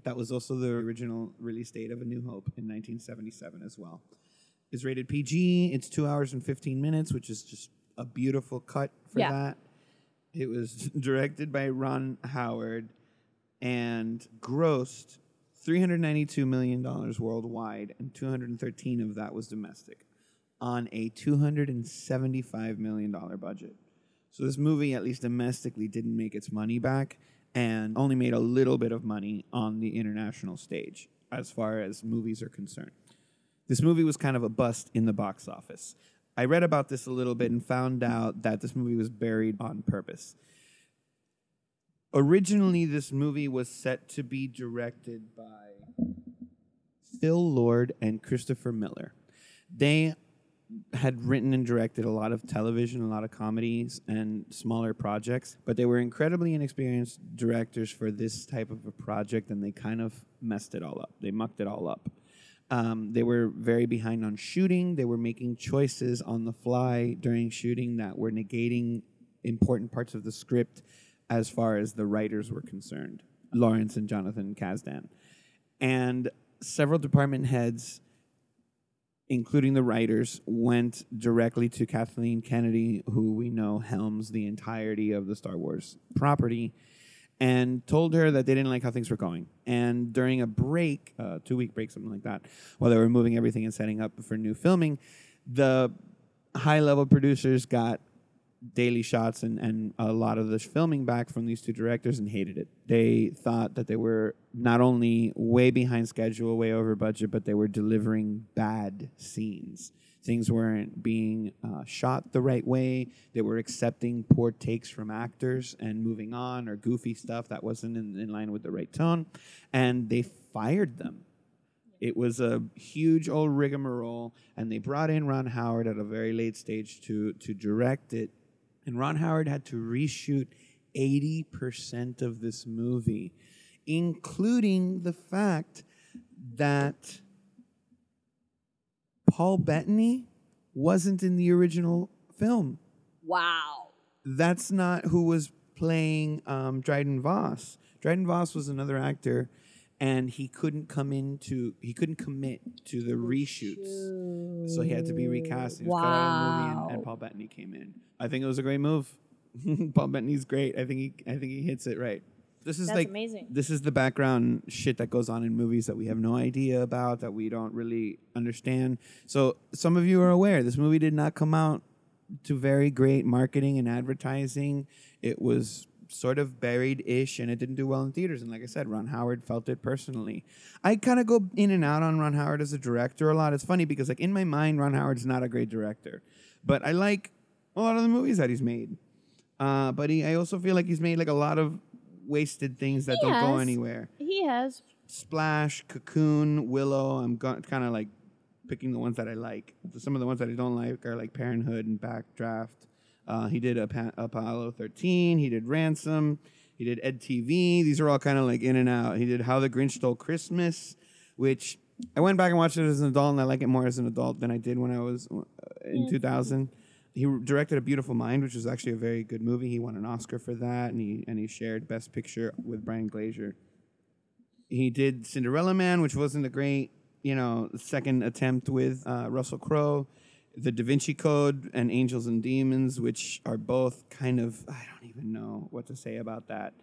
That was also the original release date of A New Hope in 1977 as well. It's rated PG. It's 2 hours and 15 minutes, which is just a beautiful cut for that. It was directed by Ron Howard and grossed $392 million worldwide, and 213 of that was domestic on a $275 million budget. So this movie, at least domestically, didn't make its money back and only made a little bit of money on the international stage as far as movies are concerned. This movie was kind of a bust in the box office. I read about this a little bit and found out that this movie was buried on purpose. Originally, this movie was set to be directed by Phil Lord and Christopher Miller. They had written and directed a lot of television, a lot of comedies, and smaller projects, but they were incredibly inexperienced directors for this type of a project, and they kind of messed it all up. They mucked it all up. They were very behind on shooting. They were making choices on the fly during shooting that were negating important parts of the script as far as the writers were concerned, Lawrence and Jonathan Kasdan. And several department heads, including the writers, went directly to Kathleen Kennedy, who we know helms the entirety of the Star Wars property, and told her that they didn't like how things were going. And during a break, 2-week break, something like that, while they were moving everything and setting up for new filming, the high-level producers got daily shots and a lot of the filming back from these two directors and hated it. They thought that they were not only way behind schedule, way over budget, but they were delivering bad scenes. Things weren't being shot the right way. They were accepting poor takes from actors and moving on, or goofy stuff that wasn't in line with the right tone. And they fired them. It was a huge old rigmarole, and they brought in Ron Howard at a very late stage to direct it. And Ron Howard had to reshoot 80% of this movie, including the fact that Paul Bettany wasn't in the original film. Wow. That's not who was playing Dryden Voss. Dryden Voss was another actor, and he couldn't commit to the reshoots. So he had to be recast. He was cut out of the movie, and Paul Bettany came in. I think it was a great move. Paul Bettany's great. I think he hits it right. That's amazing. This is the background shit that goes on in movies that we have no idea about, that we don't really understand. So some of you are aware, this movie did not come out to very great marketing and advertising. It was sort of buried-ish, and it didn't do well in theaters. And like I said, Ron Howard felt it personally. I kind of go in and out on Ron Howard as a director a lot. It's funny because, like, in my mind, Ron Howard's not a great director. But I like a lot of the movies that he's made. But I also feel like he's made, like, a lot of wasted things that don't go anywhere. He has. Splash, Cocoon, Willow. I'm kind of, like, picking the ones that I like. Some of the ones that I don't like are, like, Parenthood and Backdraft. He did Apollo 13. He did Ransom. He did Ed TV. These are all kind of like in and out. He did How the Grinch Stole Christmas, which I went back and watched it as an adult, and I like it more as an adult than I did when I was in 2000. He directed A Beautiful Mind, which was actually a very good movie. He won an Oscar for that, and he shared Best Picture with Brian Glazer. He did Cinderella Man, which wasn't a great, second attempt with Russell Crowe. The Da Vinci Code and Angels and Demons, which are both kind of, I don't even know what to say about that.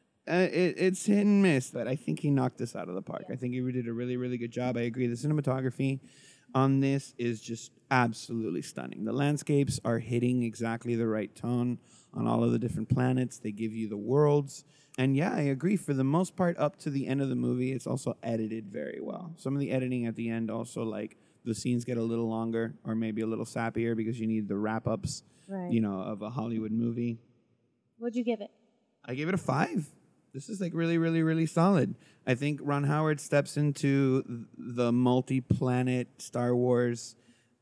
It's hit and miss, but I think he knocked this out of the park. I think he did a really, really good job. I agree. The cinematography on this is just absolutely stunning. The landscapes are hitting exactly the right tone on all of the different planets. They give you the worlds. And yeah, I agree. For the most part, up to the end of the movie, it's also edited very well. Some of the editing at the end also, like, the scenes get a little longer or maybe a little sappier because you need the wrap-ups, of a Hollywood movie. What'd you give it? I gave it a 5. This is, like, really, really, really solid. I think Ron Howard steps into the multi-planet Star Wars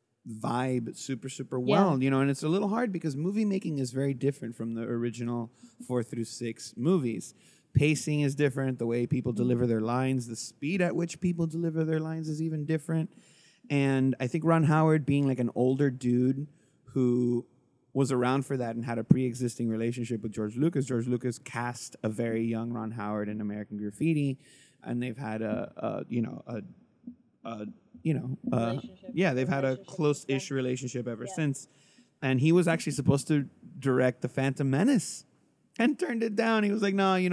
vibe super, super well, and it's a little hard because movie making is very different from the original 4 through 6 movies. Pacing is different. The way people deliver their lines, the speed at which people deliver their lines is even different. And I think Ron Howard, being like an older dude who was around for that and had a pre-existing relationship with George Lucas cast a very young Ron Howard in American Graffiti. and they've had Relationship. they've had a close-ish relationship ever since. And he was actually supposed to direct The Phantom Menace and turned it down. He was like, no,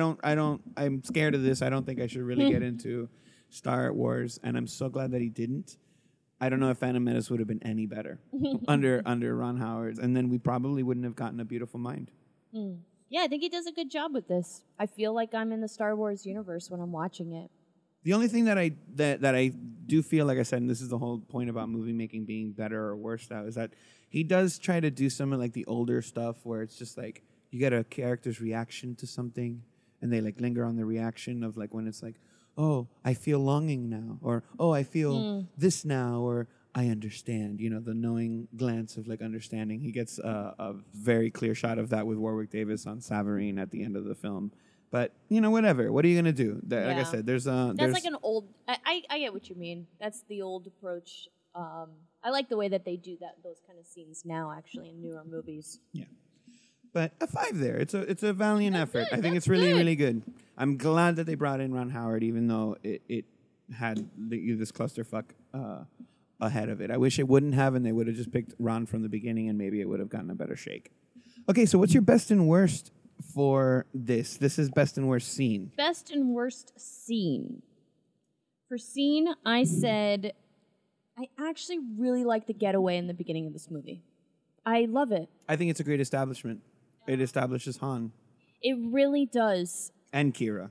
I'm scared of this. I don't think I should really get into Star Wars. And I'm so glad that he didn't. I don't know if Phantom Menace would have been any better under Ron Howard. And then we probably wouldn't have gotten A Beautiful Mind. Yeah, I think he does a good job with this. I feel like I'm in the Star Wars universe when I'm watching it. The only thing that I do feel, like I said, and this is the whole point about movie making being better or worse now, is that he does try to do some of like the older stuff where it's just like you get a character's reaction to something and they like linger on the reaction of like when it's like, oh, I feel longing now, or oh, I feel this now, or I understand, the knowing glance of like understanding. He gets a very clear shot of that with Warwick Davis on Savareen at the end of the film. But, whatever. What are you going to do? Like I said, That's like an old... I get what you mean. That's the old approach. I like the way that they do those kind of scenes now, actually, in newer movies. Yeah. But a 5 there. It's a valiant effort. I think it's really, really good. I'm glad that they brought in Ron Howard, even though it had this clusterfuck ahead of it. I wish it wouldn't have, and they would have just picked Ron from the beginning, and maybe it would have gotten a better shake. Okay, so what's your best and worst for this? This is best and worst scene. Best and worst scene. For scene, I said I actually really like the getaway in the beginning of this movie. I love it. I think it's a great establishment. It establishes Han. It really does. And Kira.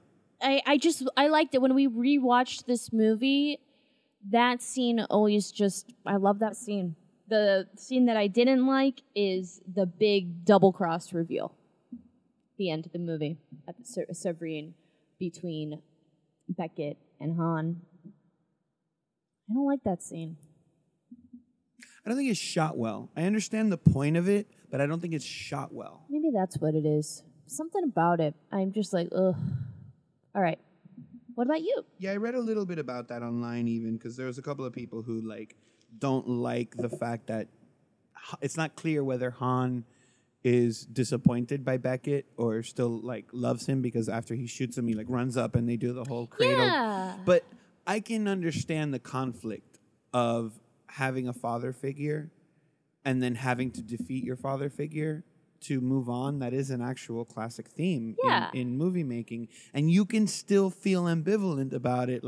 I liked it. When we rewatched this movie, that scene always I love that scene. The scene that I didn't like is the big double-cross reveal. The end of the movie at the Savareen between Beckett and Han. I don't like that scene. I don't think it's shot well. I understand the point of it, but I don't think it's shot well. Maybe that's what it is. Something about it. I'm just like, ugh. All right. What about you? Yeah, I read a little bit about that online even, because there was a couple of people who don't like the fact that it's not clear whether Han is disappointed by Beckett or still loves him, because after he shoots him, he runs up and they do the whole cradle. Yeah. But I can understand the conflict of having a father figure and then having to defeat your father figure to move on. That is an actual classic theme in movie making. And you can still feel ambivalent about it.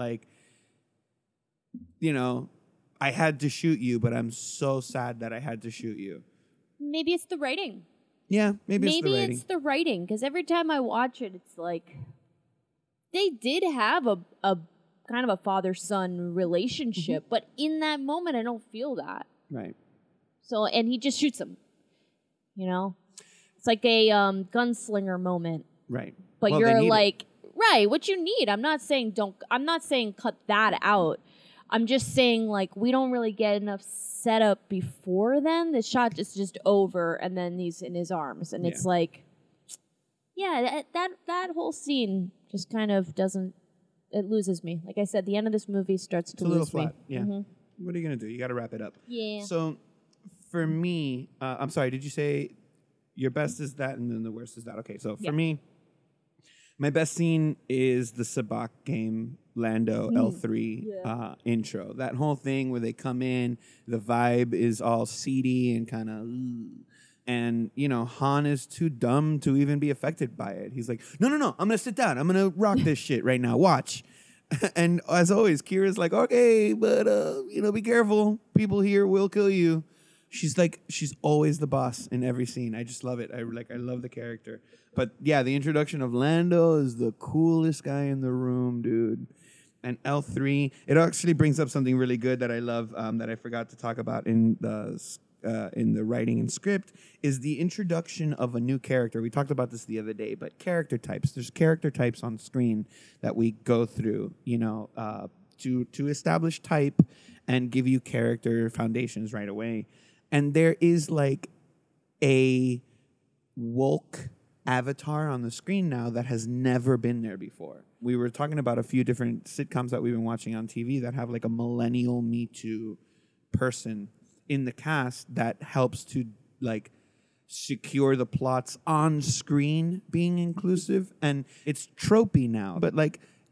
I had to shoot you, but I'm so sad that I had to shoot you. Maybe it's the writing. Yeah, maybe it's the writing. Because every time I watch it, it's like they did have a kind of a father-son relationship, but in that moment, I don't feel that. Right. So, and he just shoots him. It's like a gunslinger moment. Right. But you're like, right, what you need. I'm not saying cut that out. I'm just saying we don't really get enough setup before then. The shot is just over and then he's in his arms. And it's that whole scene just kind of doesn't, it loses me. Like I said, the end of this movie starts to lose me. It's a little flat, yeah. Mm-hmm. What are you going to do? You got to wrap it up. Yeah. So for me, I'm sorry, did you say your best is that and then the worst is that? Okay, so for me, my best scene is the Sabacc game, Lando L3 intro. That whole thing where they come in, the vibe is all seedy and kind of... And, Han is too dumb to even be affected by it. He's like, no, I'm going to sit down. I'm going to rock this shit right now. Watch. And as always, Kira's like, okay, but, be careful. People here will kill you. She's always the boss in every scene. I just love it. I love the character. But yeah, the introduction of Lando is the coolest guy in the room, dude. And L3, it actually brings up something really good that I love that I forgot to talk about in the writing and script, is the introduction of a new character. We talked about this the other day, but character types. There's character types on screen that we go through, to establish type and give you character foundations right away. And there is a woke avatar on the screen now that has never been there before. We were talking about a few different sitcoms that we've been watching on TV that have a millennial Me Too person in the cast that helps to secure the plots on screen being inclusive. And it's tropey now, but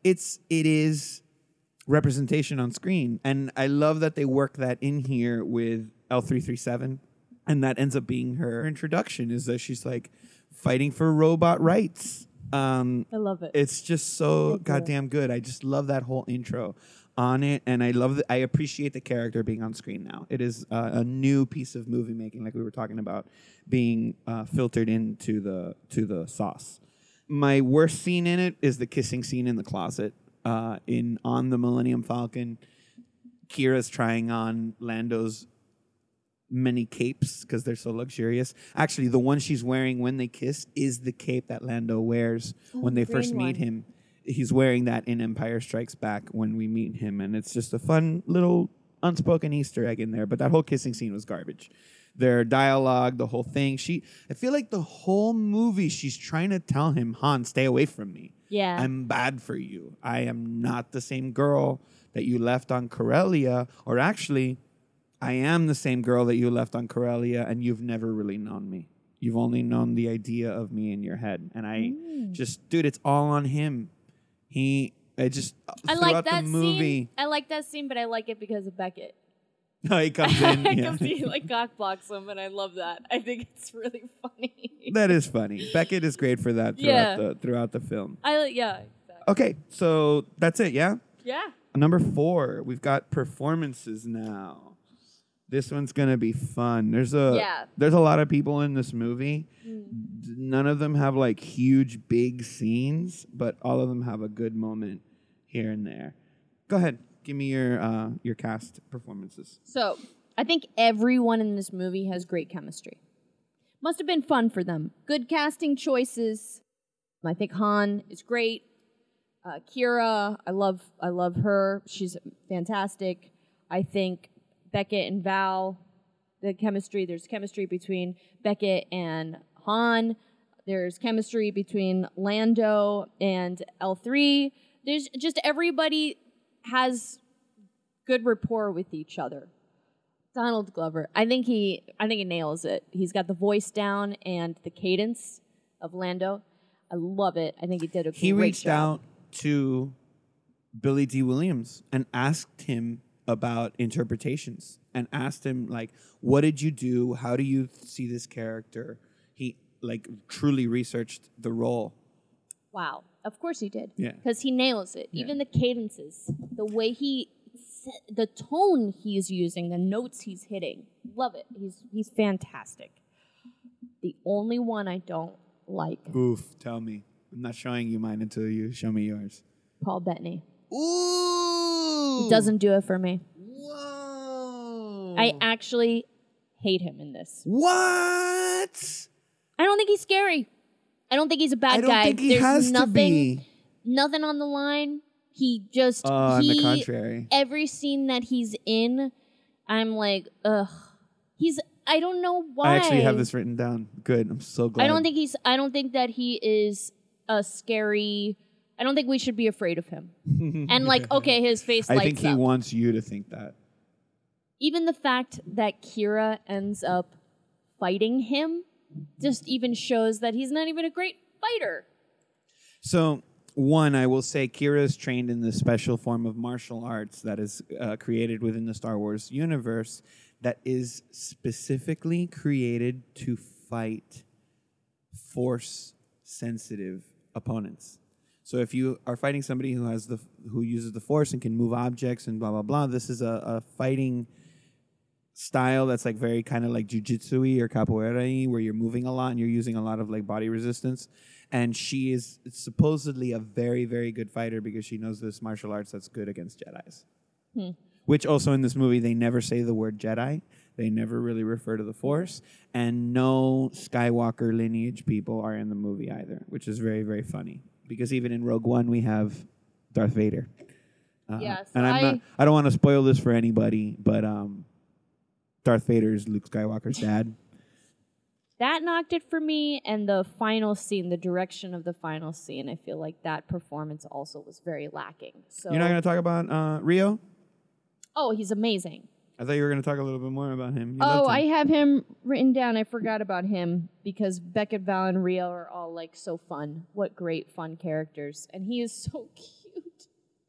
it is representation on screen. And I love that they work that in here with L337. And that ends up being her introduction, is that she's like fighting for robot rights. I love it. It's just so goddamn good. I just love that whole intro on it, and I appreciate the character being on screen now. It is a new piece of movie making, like we were talking about, being filtered into the sauce. My worst scene in it is the kissing scene in the closet. On the Millennium Falcon, Kira's trying on Lando's many capes because they're so luxurious. Actually, the one she's wearing when they kiss is the cape that Lando wears when they first meet him. He's wearing that in Empire Strikes Back when we meet him, and it's just a fun little unspoken Easter egg in there. But that whole kissing scene was garbage. Their dialogue, the whole thing. I feel like the whole movie she's trying to tell him, Han, stay away from me. Yeah. I'm bad for you. I am not the same girl that you left on Corellia, or actually, I am the same girl that you left on Corellia, and you've never really known me. You've only known the idea of me in your head. And dude, it's all on him. I like that scene. I like that scene, but I like it because of Beckett. No, he comes in. He like cock blocks him, and I love that. I think it's really funny. That is funny. Beckett is great for that throughout the film. Exactly. Okay, so that's it, yeah? Yeah. Number 4, we've got performances now. This one's gonna be fun. There's a lot of people in this movie. None of them have like huge big scenes, but all of them have a good moment here and there. Go ahead, give me your cast performances. So I think everyone in this movie has great chemistry. Must have been fun for them. Good casting choices. I think Han is great. Kira, I love her. She's fantastic. I think Beckett and Val, there's chemistry between Beckett and Han. There's chemistry between Lando and L3. There's just everybody has good rapport with each other. Donald Glover, I think he nails it. He's got the voice down and the cadence of Lando. I love it. I think he did a great job. He reached out to Billy D. Williams and asked him about interpretations and asked him, like, what did you do? How do you see this character? He, like, truly researched the role. Wow. Of course he did. Yeah. Because he nails it. Yeah. Even the cadences, the way the tone he's using, the notes he's hitting. Love it. He's fantastic. The only one I don't like. Oof, tell me. I'm not showing you mine until you show me yours. Paul Bettany. Ooh! He doesn't do it for me. Whoa! I actually hate him in this. What? I don't think he's scary. I don't think he's a bad guy. I don't think he has to be. Nothing on the line. He just... on the contrary. Every scene that he's in, I'm like, ugh. I don't know why. I actually have this written down. Good. I'm so glad. I don't think that he is a scary... I don't think we should be afraid of him. And like, okay, his face lights up. I think he wants you to think that. Even the fact that Kira ends up fighting him just even shows that he's not even a great fighter. So, one, I will say Kira is trained in this special form of martial arts that is created within the Star Wars universe that is specifically created to fight Force-sensitive opponents. So if you are fighting somebody who uses the Force and can move objects and blah, blah, blah, this is a fighting style that's like very kind of like jiu-jitsu-y or capoeira-y, where you're moving a lot and you're using a lot of like body resistance. And she is supposedly a very, very good fighter because she knows this martial arts that's good against Jedis. Which also in this movie, they never say the word Jedi. They never really refer to the Force. And no Skywalker lineage people are in the movie either, which is very, very funny. Because even in Rogue One, we have Darth Vader. Yes, and I don't want to spoil this for anybody, but Darth Vader is Luke Skywalker's dad. That knocked it for me, and the final scene, the direction of the final scene, I feel like that performance also was very lacking. So you're not going to talk about Rio? Oh, he's amazing. I thought you were going to talk a little bit more about him. I have him written down. I forgot about him because Beckett, Val, and Rio are all like so fun. What great fun characters. And he is so cute. cute.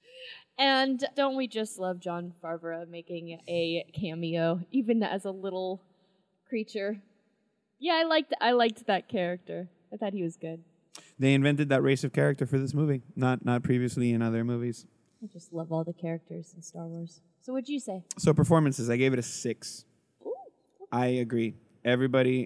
And don't we just love Jon Favreau making a cameo, even as a little creature? Yeah, I liked that character. I thought he was good. They invented that race of character for this movie, not previously in other movies. I just love all the characters in Star Wars. So what'd you say? So performances, I gave it a 6. Ooh. I agree. Everybody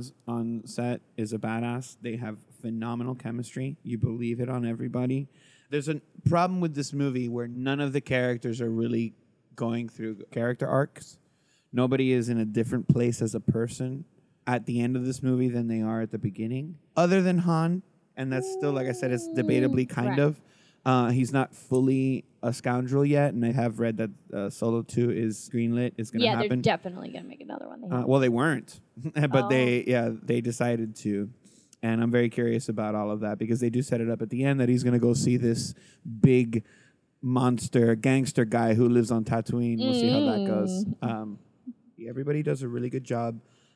on set is a badass. They have phenomenal chemistry. You believe it on everybody. There's a problem with this movie where none of the characters are really going through character arcs. Nobody is in a different place as a person at the end of this movie than they are at the beginning. Other than Han, and that's still, like I said, it's debatably kind of. He's not fully a scoundrel yet, and I have read that Solo 2 is greenlit. It's going to happen. Yeah, they're definitely going to make another one. Well, they weren't, but they decided to. And I'm very curious about all of that because they do set it up at the end that he's going to go see this big monster gangster guy who lives on Tatooine. We'll see how that goes. Everybody does a really good job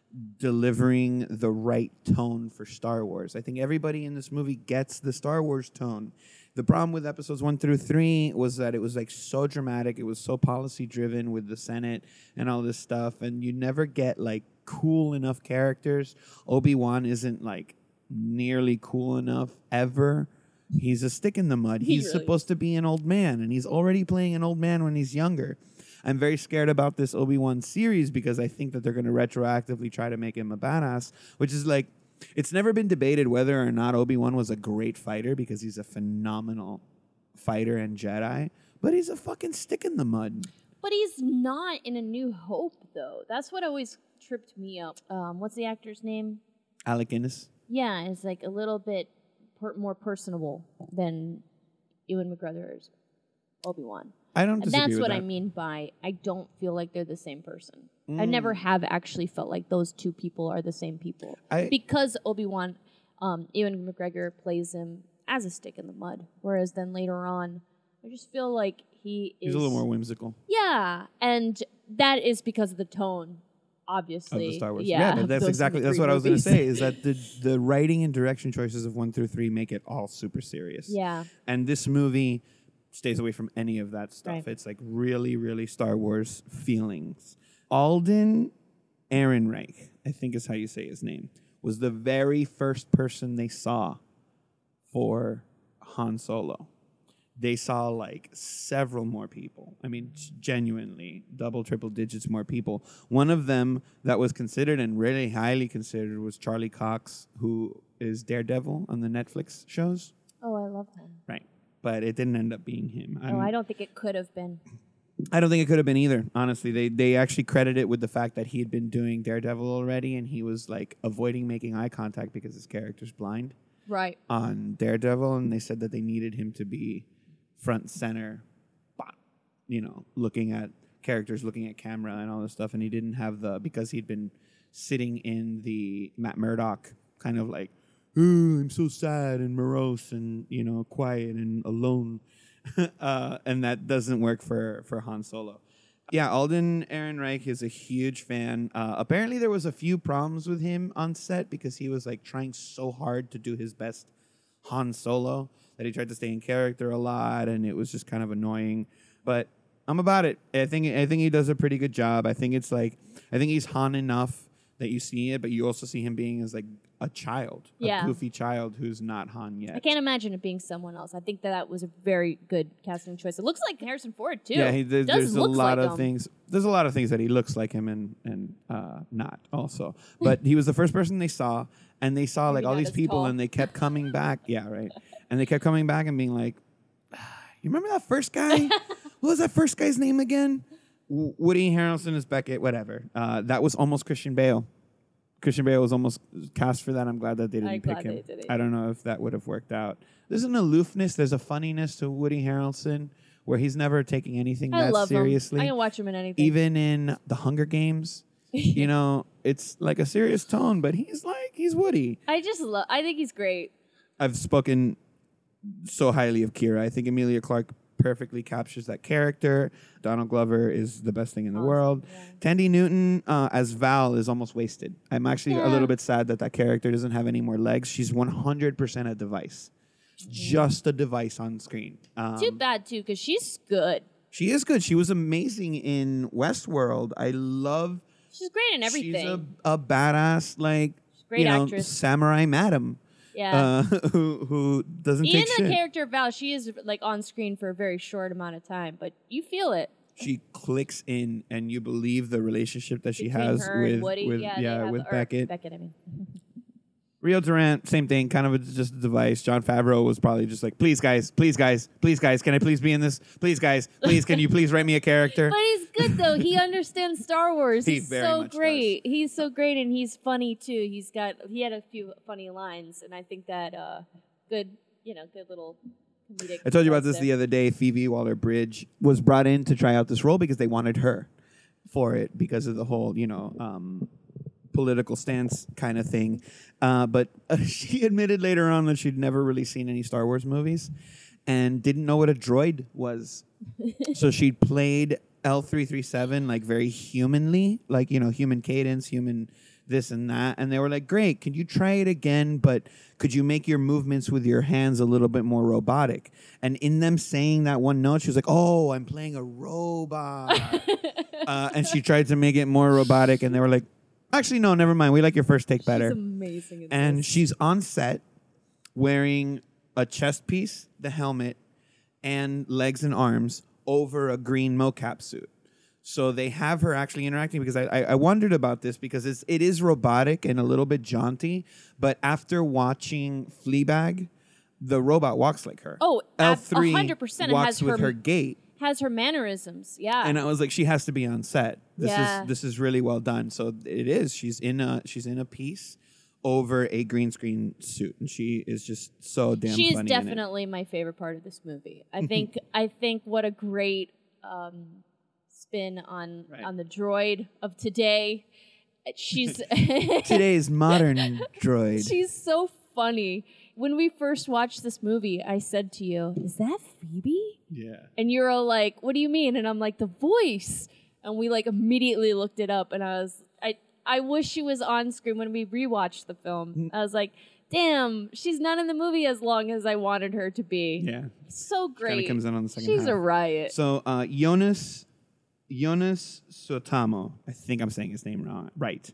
delivering the right tone for Star Wars. I think everybody in this movie gets the Star Wars tone. The problem with episodes 1 through 3 was that it was like so dramatic. It was so policy driven with the Senate and all this stuff. And you never get like cool enough characters. Obi-Wan isn't like nearly cool enough ever. He's a stick in the mud. He's really supposed to be an old man, and he's already playing an old man when he's younger. I'm very scared about this Obi-Wan series because I think that they're going to retroactively try to make him a badass, which is like, it's never been debated whether or not Obi-Wan was a great fighter because he's a phenomenal fighter and Jedi, but he's a fucking stick in the mud. But he's not in A New Hope, though. That's what always tripped me up. What's the actor's name? Alec Guinness. Yeah, it's like a little bit more personable than Ewan McGregor's Obi-Wan. I don't and disagree that's with what that. I mean by I don't feel like they're the same person. I never have actually felt like those two people are the same people. Because Obi-Wan, Ewan McGregor plays him as a stick in the mud, whereas then later on, I just feel like he's a little more whimsical. Yeah, and that is because of the tone. Obviously, of the Star Wars. Yeah, that's exactly that's what I was going to say. Is that the writing and direction choices of 1 through 3 make it all super serious. Yeah, and this movie stays away from any of that stuff. Right. It's like really, really Star Wars feelings. Alden Ehrenreich, I think is how you say his name, was the very first person they saw for Han Solo. They saw like several more people. I mean, genuinely, double, triple digits more people. One of them that was considered and really highly considered was Charlie Cox, who is Daredevil on the Netflix shows. Oh, I love him. Right. But it didn't end up being him. I don't think it could have been. I don't think it could have been either, honestly. They actually credit it with the fact that he had been doing Daredevil already, and he was like avoiding making eye contact because his character's blind. Right. On Daredevil, and they said that they needed him to be front and center, looking at characters, looking at camera and all this stuff, and he didn't have because he'd been sitting in the Matt Murdock kind of like, oh, I'm so sad and morose and, quiet and alone, and that doesn't work for Han Solo. Yeah, Alden Ehrenreich is a huge fan. Apparently there was a few problems with him on set because he was like trying so hard to do his best Han Solo that he tried to stay in character a lot, and it was just kind of annoying. But I'm about it. I think he does a pretty good job. I think he's Han enough that you see it, but you also see him being as like a child, a goofy child who's not Han yet. I can't imagine it being someone else. I think that was a very good casting choice. It looks like Harrison Ford too. Yeah, there's a lot like of things. There's a lot of things that he looks like him and not also. But he was the first person they saw, and they saw like all these people, tall. and they kept coming back. Yeah, right. And they kept coming back and being like, "You remember that first guy? What was that first guy's name again? Woody Harrelson is Beckett. Whatever. That was almost Christian Bale. Christian Bale was almost cast for that. I'm glad that they didn't pick him. I don't know if that would have worked out. There's an aloofness. There's a funniness to Woody Harrelson where he's never taking anything that seriously. I can watch him in anything. Even in The Hunger Games, it's like a serious tone, but he's Woody. I think he's great. I've spoken so highly of Kira. I think Emilia Clarke perfectly captures that character. Donald Glover is the best thing in the world. Yeah. Tandy Newton as Val is almost wasted. I'm actually a little bit sad that character doesn't have any more legs. She's 100% a device. just a device on screen. Too bad, too, because she's good. She is good. She was amazing in Westworld. I love... She's great in everything. She's a badass, like, Great actress. samurai madam. Yeah. Who doesn't take shit. In the character of Val, she is like on screen for a very short amount of time, but you feel it. She clicks in, and you believe the relationship that she Between has her with and Woody. with Beckett. Beckett, I mean. Rio Durant, same thing, kind of just a device. John Favreau was probably just like, please guys, can I please be in this? Please guys, can you please write me a character? But he's good though. He understands Star Wars. He's very so much great. He's so great, and he's funny too. He had a few funny lines, and I think that good little comedic. I told you about parts this the other day. Phoebe Waller-Bridge was brought in to try out this role because they wanted her for it because of the whole, political stance kind of thing. But she admitted later on that she'd never really seen any Star Wars movies and didn't know what a droid was. So she played L337 like very humanly, like, human cadence, human this and that. And they were like, great, can you try it again? But could you make your movements with your hands a little bit more robotic? And in them saying that one note, she was like, oh, I'm playing a robot. And she tried to make it more robotic. And they were like, actually, no, never mind. We like your first take better. She's amazing in And this. she's on set wearing a chest piece, the helmet, and legs and arms over a green mocap suit. So they have her actually interacting because I wondered about this because it is robotic and a little bit jaunty. But after watching Fleabag, the robot walks like her. Oh, L3 100%. walks with her gait. Has her mannerisms, yeah. And I was like, she has to be on set. Yeah. This is really well done. So it is. She's in a piece over a green screen suit, and she is just so damn She is funny. definitely my favorite part of this movie. I think what a great spin on the droid of today. She's Today's modern droid. She's so funny. When we first watched this movie, I said to you, "Is that Phoebe?" Yeah. And you're all like, "What do you mean?" And I'm like, "The voice." And we like immediately looked it up, and I wish she was on screen when we rewatched the film. I was like, "Damn, she's not in the movie as long as I wanted her to be." Yeah. So great. Kind of comes in on the second She's half. a riot. So Jonas Sotamo, I think I'm saying his name wrong. Right.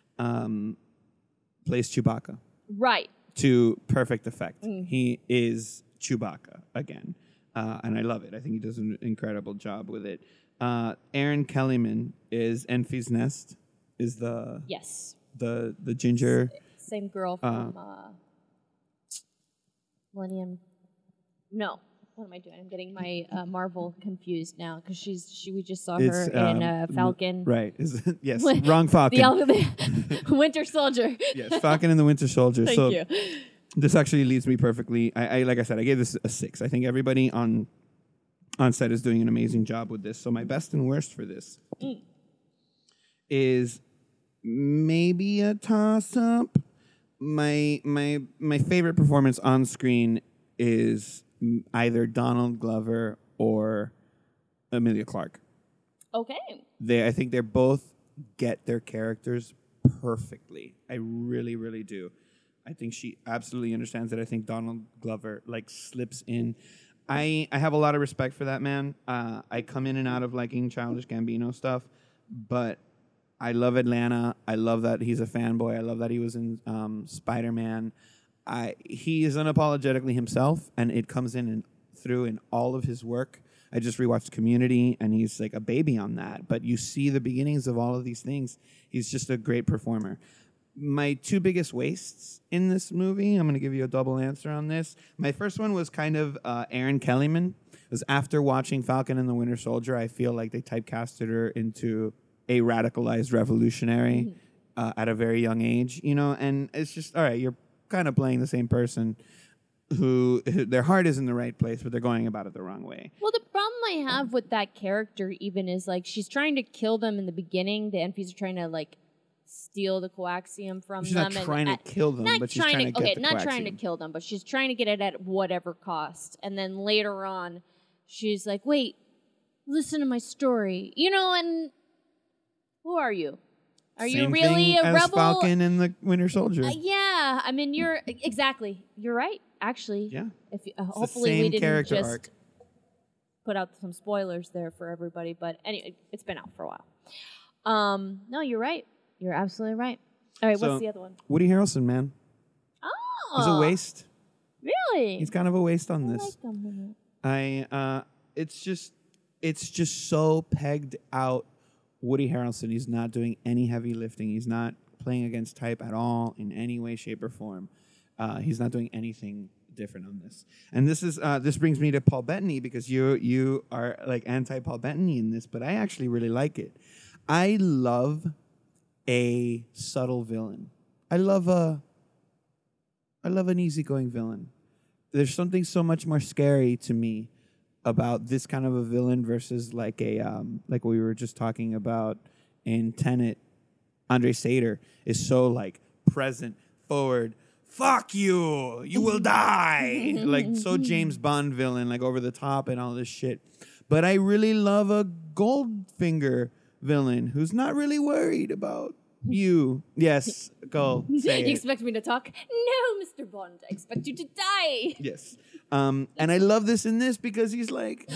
Plays Chewbacca. Right. To perfect effect. He is Chewbacca again. And I love it. I think he does an incredible job with it. Aaron Kellyman is Enfys Nest, is the ginger. Same girl from Millennium. No. What am I doing? I'm getting my Marvel confused now because we just saw her in Falcon. Right. Yes. Wrong Falcon. The Winter Soldier. Yes. Falcon and the Winter Soldier. Thank you. This actually leads me perfectly. I like I said, I gave this a 6. I think everybody on set is doing an amazing job with this. So my best and worst for this is maybe a toss-up. My favorite performance on screen is either Donald Glover or Emilia Clarke. Okay. I think they both get their characters perfectly. I really, really do. I think she absolutely understands it. I think Donald Glover slips in. I have a lot of respect for that man. I come in and out of liking Childish Gambino stuff, but I love Atlanta. I love that he's a fanboy. I love that he was in Spider-Man. He is unapologetically himself, and it comes through in all of his work. I just rewatched Community, and he's like a baby on that. But you see the beginnings of all of these things. He's just a great performer. My 2 biggest wastes in this movie, I'm going to give you a double answer on this. My first one was kind of Aaron Kellyman. It was after watching Falcon and the Winter Soldier, I feel like they typecasted her into a radicalized revolutionary at a very young age, and it's just, all right, you're kind of playing the same person who their heart is in the right place, but they're going about it the wrong way. Well, the problem I have with that character even is she's trying to kill them in the beginning. The Enfys are trying to steal the coaxium from She's them. not trying to kill them, but she's trying to get the not coaxium. trying to kill them, but she's trying to get it at whatever cost. And then later on, she's like, "Wait, listen to my story," and who are you? Are you Same really thing a as rebel? Falcon and the Winter Soldier. Yeah, I mean, you're right. actually, Yeah. if you, the hopefully we same didn't character just arc. put out some spoilers there for everybody. But anyway, it's been out for a while. No, you're right. You're absolutely right. All right, So, what's the other one? Woody Harrelson, man. Oh, He's a waste. Really? He's kind of a waste on I this. like them. It's just so pegged out. Woody Harrelson. He's not doing any heavy lifting. He's not playing against type at all in any way, shape, or form. He's not doing anything different on this. And this brings me to Paul Bettany, because you are like anti Paul Bettany in this, but I actually really like it. I love a subtle villain. I love an easygoing villain. There's something so much more scary to me about this kind of a villain versus like like we were just talking about in Tenet. Andre Sater is so like present, forward. Fuck you! You will die! Like so James Bond villain, like over the top and all this shit. But I really love a Goldfinger villain who's not really worried about you. Yes, go say You it. expect me to talk? No, Mr. Bond. I expect you to die. Yes. And I love this in this because he's like,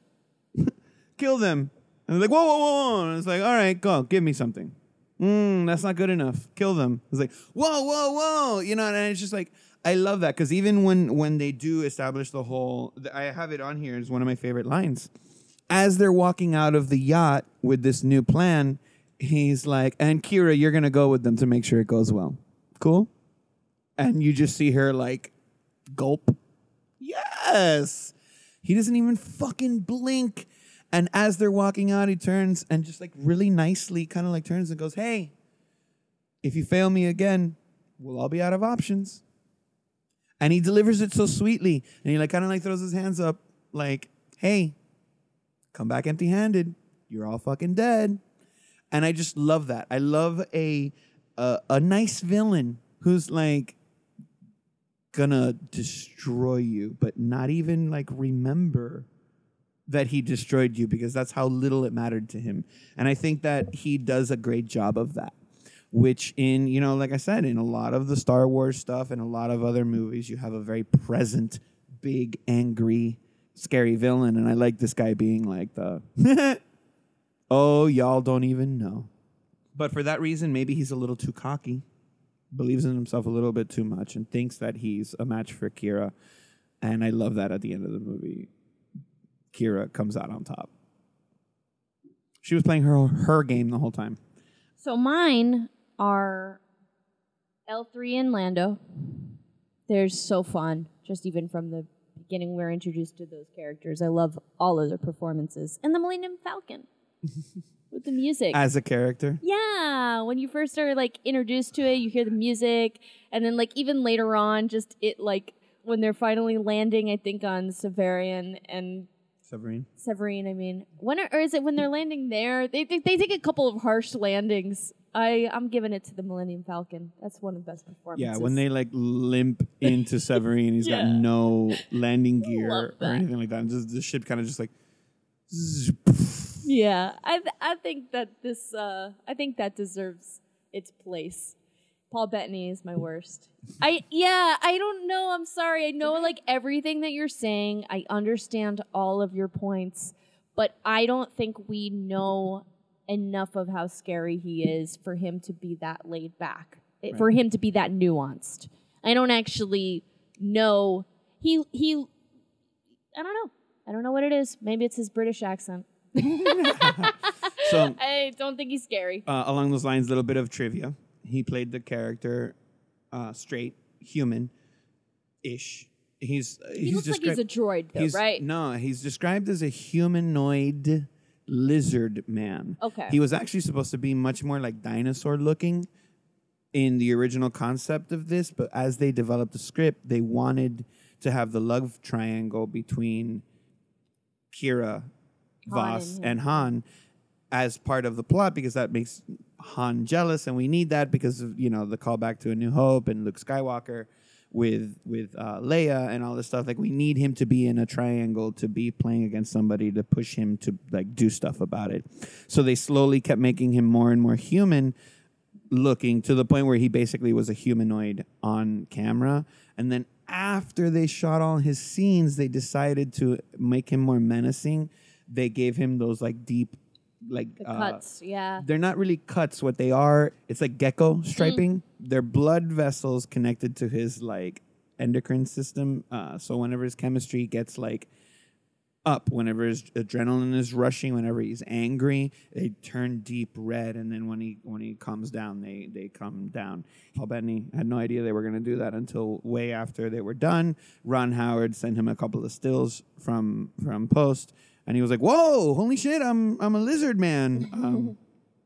kill them. And they're like, whoa, whoa, whoa, whoa. And it's like, all right, go, give me something. That's not good enough. Kill them. It's like, whoa, whoa, whoa. You know, and it's just like, I love that because even when they do establish the whole, I have it on here, it's one of my favorite lines. As they're walking out of the yacht with this new plan, he's like, and Kira, you're going to go with them to make sure it goes well. Cool? And you just see her like, gulp. Yes. He doesn't even fucking blink. And as they're walking out, he turns and just like really nicely kind of like turns and goes, hey, if you fail me again, we'll all be out of options. And he delivers it so sweetly. And he like kind of like throws his hands up like, hey, come back empty-handed. You're all fucking dead. And I just love that. I love a nice villain who's like gonna destroy you, but not even like remember that he destroyed you because that's how little it mattered to him. And I think that he does a great job of that, which in, you know, like I said, in a lot of the Star Wars stuff and a lot of other movies, you have a very present, big, angry, scary villain. And I like this guy being like the, oh, y'all don't even know. But for that reason, maybe he's a little too cocky, believes in himself a little bit too much, and thinks that he's a match for Kira. And I love that at the end of the movie, Kira comes out on top. She was playing her game the whole time. So mine are L3 and Lando. They're so fun, just even from the beginning we're introduced to those characters. I love all of their performances. And the Millennium Falcon with the music. As a character? Yeah, when you first are like introduced to it, you hear the music, and then like even later on, just it like when they're finally landing, I think on Severine, I mean, or is it when they're landing there? They take a couple of harsh landings. I'm giving it to the Millennium Falcon. That's one of the best performances. Yeah, when they like limp into Severine, he's got no landing gear or anything like that. And just the ship kind of just like. Yeah, I think that that deserves its place. Paul Bettany is my worst. I don't know. I'm sorry. I know like everything that you're saying. I understand all of your points, but I don't think we know enough of how scary he is for him to be that laid back, for him to be that nuanced. I don't actually know. He. I don't know. I don't know what it is. Maybe it's his British accent. So I don't think he's scary. Along those lines, a little bit of trivia. He played the character straight, human-ish. He looks like he's a droid, though, right? No, he's described as a humanoid lizard man. Okay. He was actually supposed to be much more like dinosaur-looking in the original concept of this, but as they developed the script, they wanted to have the love triangle between Kira, Voss, and Han as part of the plot because that makes Han jealous, and we need that because of, you know, the callback to A New Hope and Luke Skywalker with Leia and all this stuff. Like, we need him to be in a triangle to be playing against somebody to push him to like do stuff about it. So they slowly kept making him more and more human looking to the point where he basically was a humanoid on camera. And then after they shot all his scenes, they decided to make him more menacing. They gave him those like deep, like Cuts, yeah. they're not really cuts. What they are, it's like gecko striping. They're blood vessels connected to his like endocrine system. So whenever his chemistry gets like up, whenever his adrenaline is rushing, whenever he's angry, they turn deep red, and then when he calms down, they come down. Paul Bettany had no idea they were going to do that until way after they were done. Ron Howard sent him a couple of stills from post, and he was like, "Whoa, holy shit, I'm a lizard man."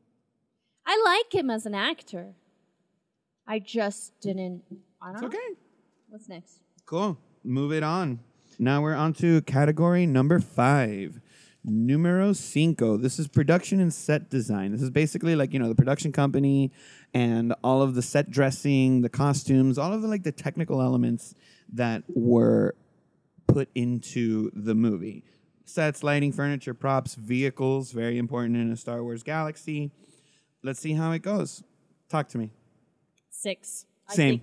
I like him as an actor. I just didn't. I don't It's know. okay. What's next? Cool. Move it on. Now we're on to category number 5. Numero 5. This is production and set design. This is basically like, the production company and all of the set dressing, the costumes, all of the technical elements that were put into the movie. Sets, lighting, furniture, props, vehicles, very important in a Star Wars galaxy. Let's see how it goes. Talk to me. 6. Same.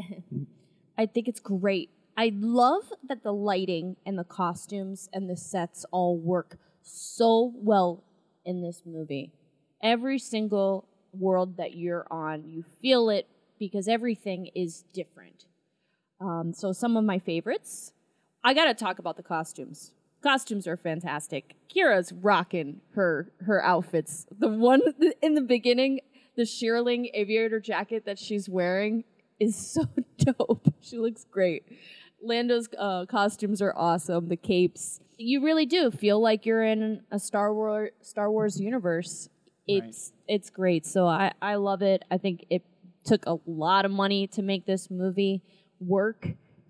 I think it's great. I love that the lighting and the costumes and the sets all work so well in this movie. Every single world that you're on, you feel it because everything is different. So some of my favorites, I gotta talk about the costumes. Costumes are fantastic. Kira's rocking her outfits. The one in the beginning, the shearling aviator jacket that she's wearing is so dope. She looks great. Lando's costumes are awesome. The capes. You really do feel like you're in a Star Wars universe. It's great. So I love it. I think it took a lot of money to make this movie work.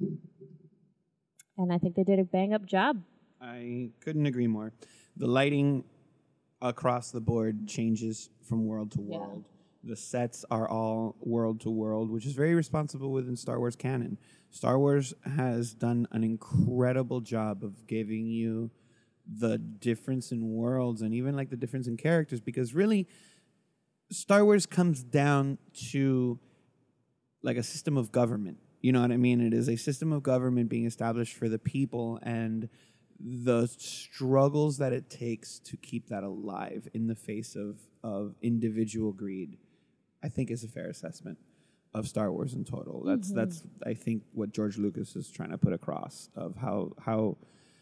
And I think they did a bang-up job. I couldn't agree more. The lighting across the board changes from world to world. The sets are all world to world, which is very responsible within Star Wars canon. Star Wars has done an incredible job of giving you the difference in worlds and even the difference in characters, because really Star Wars comes down to a system of government. You know what I mean? It is a system of government being established for the people, and the struggles that it takes to keep that alive in the face of individual greed, I think, is a fair assessment of Star Wars in total. That's I think what George Lucas is trying to put across, of how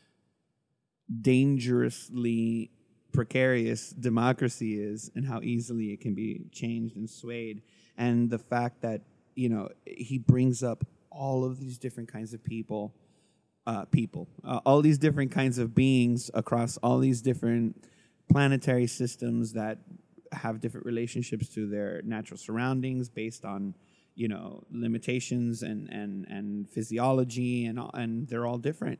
dangerously precarious democracy is and how easily it can be changed and swayed. And the fact that, he brings up all of these different kinds of people, all these different kinds of beings across all these different planetary systems that have different relationships to their natural surroundings based on, limitations and physiology, and they're all different.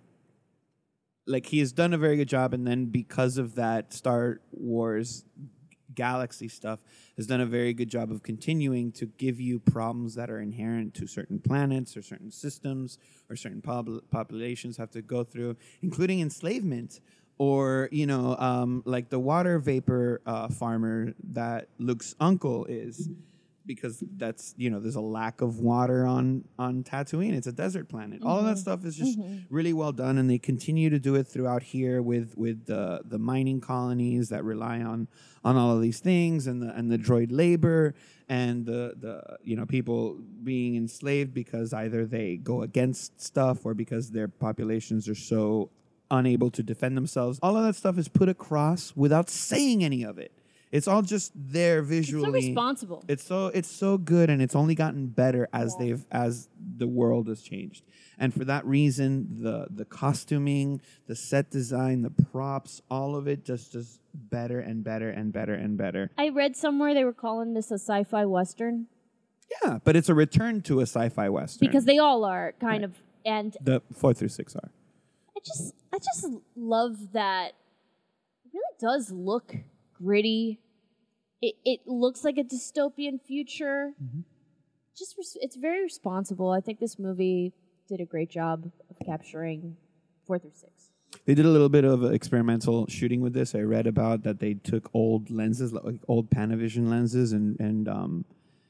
He has done a very good job, and then because of that, Star Wars galaxy stuff has done a very good job of continuing to give you problems that are inherent to certain planets or certain systems or certain populations have to go through, including enslavement, or the water vapor farmer that Luke's uncle is, because that's there's a lack of water on Tatooine. It's a desert planet. All of that stuff is just really well done, and they continue to do it throughout here with the mining colonies that rely on all of these things, and the droid labor, and the people being enslaved because either they go against stuff or because their populations are so unable to defend themselves. All of that stuff is put across without saying any of it. It's all just there visually. It's so responsible. It's so good, and it's only gotten better as the world has changed. And for that reason, the costuming, the set design, the props, all of it just better and better and better and better. I read somewhere they were calling this a sci-fi western. Yeah, but it's a return to a sci-fi western. Because they all are kind of, and the 4 through 6 are. I just love that it really does look gritty. It looks like a dystopian future. It's very responsible. I think this movie did a great job of capturing 4 through 6. They did a little bit of experimental shooting with this. I read about that they took old lenses, old Panavision lenses, and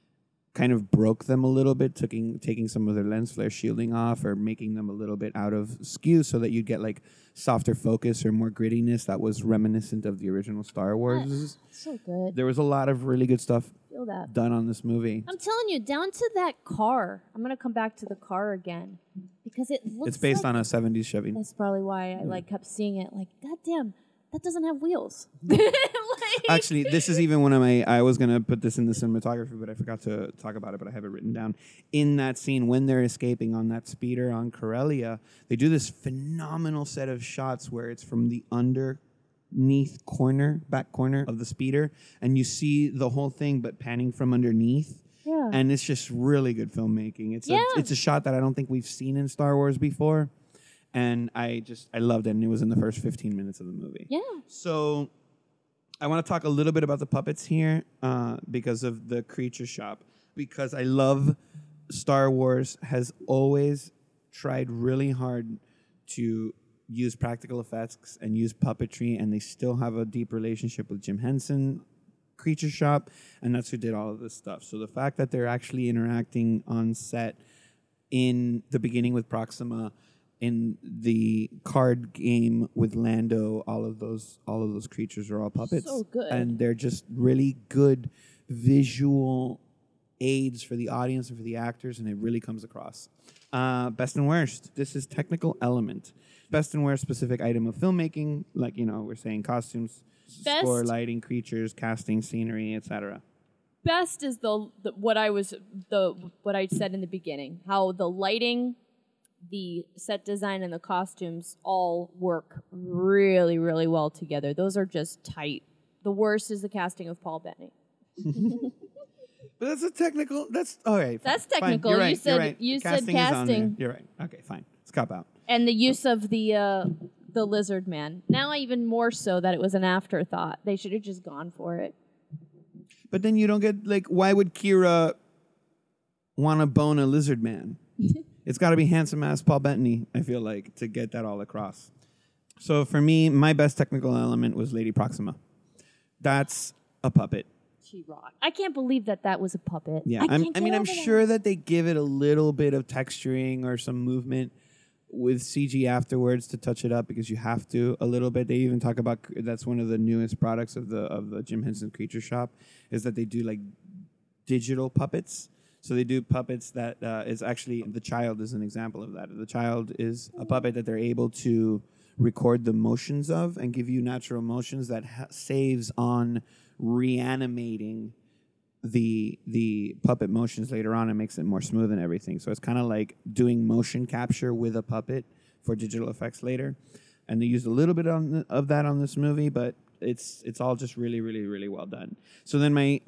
kind of broke them a little bit, taking some of their lens flare shielding off or making them a little bit out of skew so that you'd get like softer focus or more grittiness that was reminiscent of the original Star Wars. So good. There was a lot of really good stuff Feel that. done on this movie. I'm telling you, down to that car. I'm gonna come back to the car again because it looks. It's based like on a 70s Chevy. That's probably why I like kept seeing it. Like, goddamn, that doesn't have wheels. Like- Actually, this is even one of my... I was going to put this in the cinematography, but I forgot to talk about it, but I have it written down. In that scene, when they're escaping on that speeder on Corellia, they do this phenomenal set of shots where it's from the underneath back corner of the speeder, and you see the whole thing, but panning from underneath. Yeah. And it's just really good filmmaking. It's a shot that I don't think we've seen in Star Wars before. And I loved it, and it was in the first 15 minutes of the movie. Yeah. So I want to talk a little bit about the puppets here because of the creature shop. Because I love Star Wars has always tried really hard to use practical effects and use puppetry, and they still have a deep relationship with Jim Henson Creature Shop, and that's who did all of this stuff. So the fact that they're actually interacting on set in the beginning with Proxima, in the card game with Lando, all of those creatures are all puppets. So good. And they're just really good visual aids for the audience and for the actors, and it really comes across. Best and worst. This is technical element. Best and worst specific item of filmmaking, like, we're saying costumes, score, lighting, creatures, casting, scenery, etc. Best is what I said in the beginning. How the lighting, the set design, and the costumes all work really, really well together. Those are just tight. The worst is the casting of Paul Bettany. But that's a technical. That's all right. That's fine. technical. You're right, you're right. You said Casting is on there. casting. You're right. Okay, fine. Let's cop out. And the use of the lizard man. Now even more so that it was an afterthought. They should have just gone for it. But then you don't get, like, why would Kira want to bone a lizard man? It's got to be handsome ass Paul Bettany, I feel like, to get that all across. So for me, my best technical element was Lady Proxima. That's a puppet. She rocked. I can't believe that was a puppet. Yeah, I'm sure that they give it a little bit of texturing or some movement with CG afterwards to touch it up, because you have to a little bit. They even talk about that's one of the newest products of the Jim Henson Creature Shop, is that they do like digital puppets. So they do puppets that is actually, the Child is an example of that. The Child is a puppet that they're able to record the motions of and give you natural motions that saves on reanimating the puppet motions later on and makes it more smooth and everything. So it's kind of like doing motion capture with a puppet for digital effects later. And they used a little bit of that on this movie, but it's all just really, really, really well done. So then my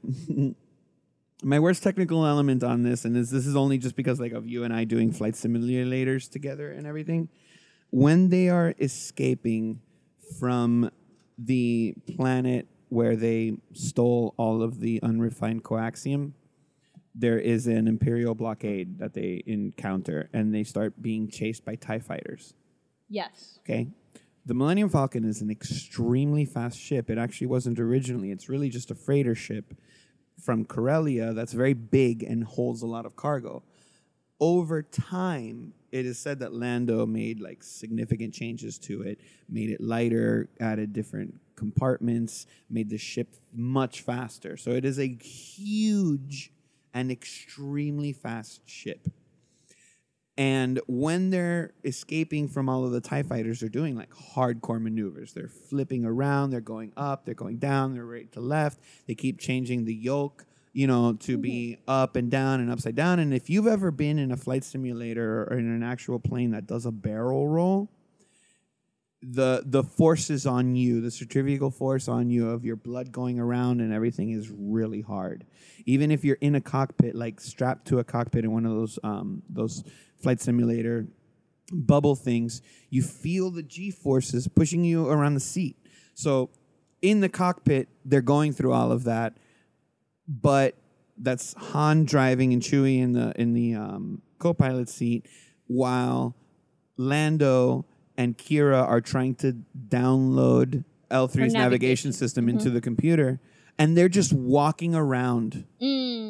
my worst technical element on this, and this is only just because like of you and I doing flight simulators together and everything, when they are escaping from the planet where they stole all of the unrefined coaxium, there is an Imperial blockade that they encounter, and they start being chased by TIE fighters. Yes. Okay? The Millennium Falcon is an extremely fast ship. It actually wasn't originally. It's really just a freighter ship from Corellia that's very big and holds a lot of cargo. Over time, it is said that Lando made like significant changes to it, made it lighter, added different compartments, made the ship much faster. So it is a huge and extremely fast ship. And when they're escaping from all of the TIE fighters, they're doing like hardcore maneuvers. They're flipping around, they're going up, they're going down, they're right to left. They keep changing the yoke, to be up and down and upside down. And if you've ever been in a flight simulator or in an actual plane that does a barrel roll, the forces on you, the centrifugal force on you of your blood going around and everything is really hard. Even if you're in a cockpit, like strapped to a cockpit in one of those flight simulator bubble things, you feel the G-forces pushing you around the seat. So in the cockpit, they're going through all of that, but that's Han driving and Chewie in the co-pilot seat, while Lando and Kira are trying to download L3's navigation system into the computer, and they're just walking around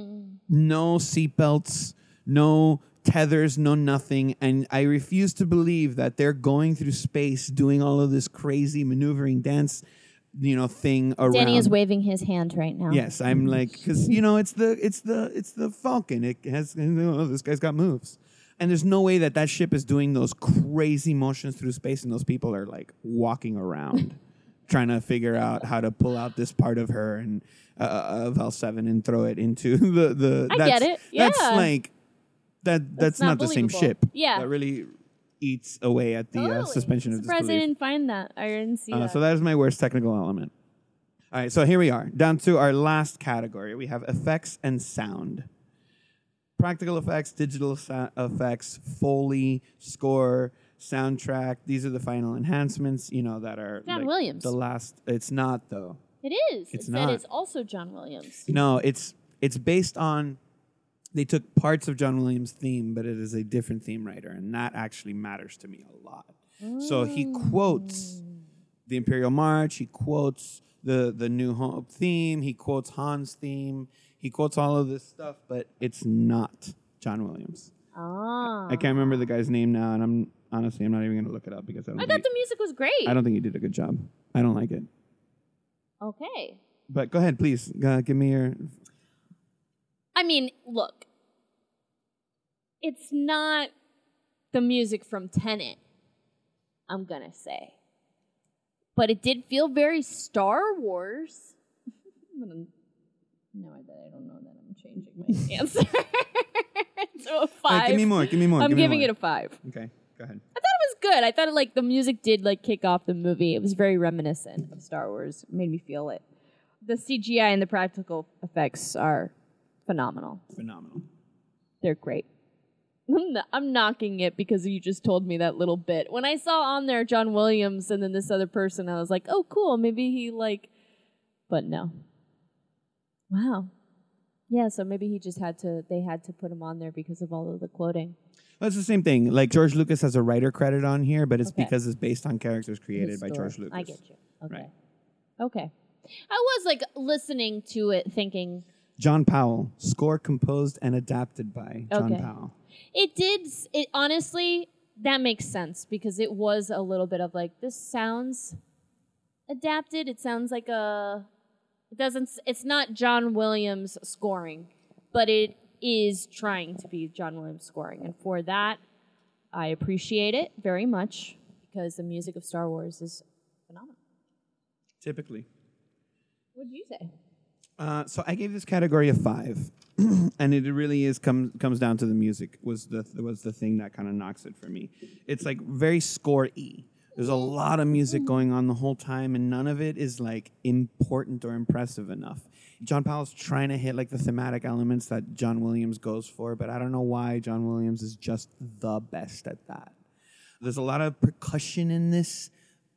no seatbelts, no tethers, no nothing. And I refuse to believe that they're going through space doing all of this crazy maneuvering dance, thing around. Danny is waving his hand right now. Yes, I'm like, because it's the Falcon. It has this guy's got moves, and there's no way that ship is doing those crazy motions through space, and those people are like walking around, trying to figure out how to pull out this part of her and of L7 and throw it into the. I get it. Yeah. That's like that's not the same believable. ship. Yeah. That really eats away at the suspension of Surprised I disbelief. didn't find that. I didn't see that. So that is my worst technical element. All right, so here we are, down to our last category. We have effects and sound. Practical effects, digital effects, Foley, score, soundtrack. These are the final enhancements, that are John Williams. The last. It's not, though. It is. It's it not. said it's also John Williams. No, it's based on. They took parts of John Williams' theme, but it is a different theme writer, and that actually matters to me a lot. So he quotes the Imperial March. He quotes the New Hope theme. He quotes Han's theme. He quotes all of this stuff, but it's not John Williams. I can't remember the guy's name now, and I'm not even going to look it up because I thought the music was great. I don't think he did a good job. I don't like it. Okay. But go ahead, please. Give me your... I mean, look. It's not the music from Tenet, I'm going to say. But it did feel very Star Wars. Now that I don't know that I'm changing my answer. So a 5. Give me more. I'm giving it a 5. Okay, go ahead. I thought it was good. I thought the music did kick off the movie. It was very reminiscent of Star Wars. It made me feel it. The CGI and the practical effects are phenomenal. They're great. I'm knocking it because you just told me that little bit. When I saw on there John Williams and then this other person, I was like, oh, cool. Maybe he but no. Wow. Yeah, so maybe they had to put him on there because of all of the quoting. Well, it's the same thing. Like George Lucas has a writer credit on here, but it's because it's based on characters created by George Lucas. I get you. Okay. Right. Okay. I was listening to it thinking... John Powell, score composed and adapted by John Powell. It honestly, that makes sense because it was a little bit of this sounds adapted. It sounds like it's not John Williams scoring, but it is trying to be John Williams scoring. And for that, I appreciate it very much because the music of Star Wars is phenomenal. Typically. What did you say? So I gave this category a 5, and it really comes down to the music was the thing that kind of knocks it for me. It's very score-y. There's a lot of music going on the whole time, and none of it is important or impressive enough. John Powell's trying to hit the thematic elements that John Williams goes for, but I don't know why John Williams is just the best at that. There's a lot of percussion in this.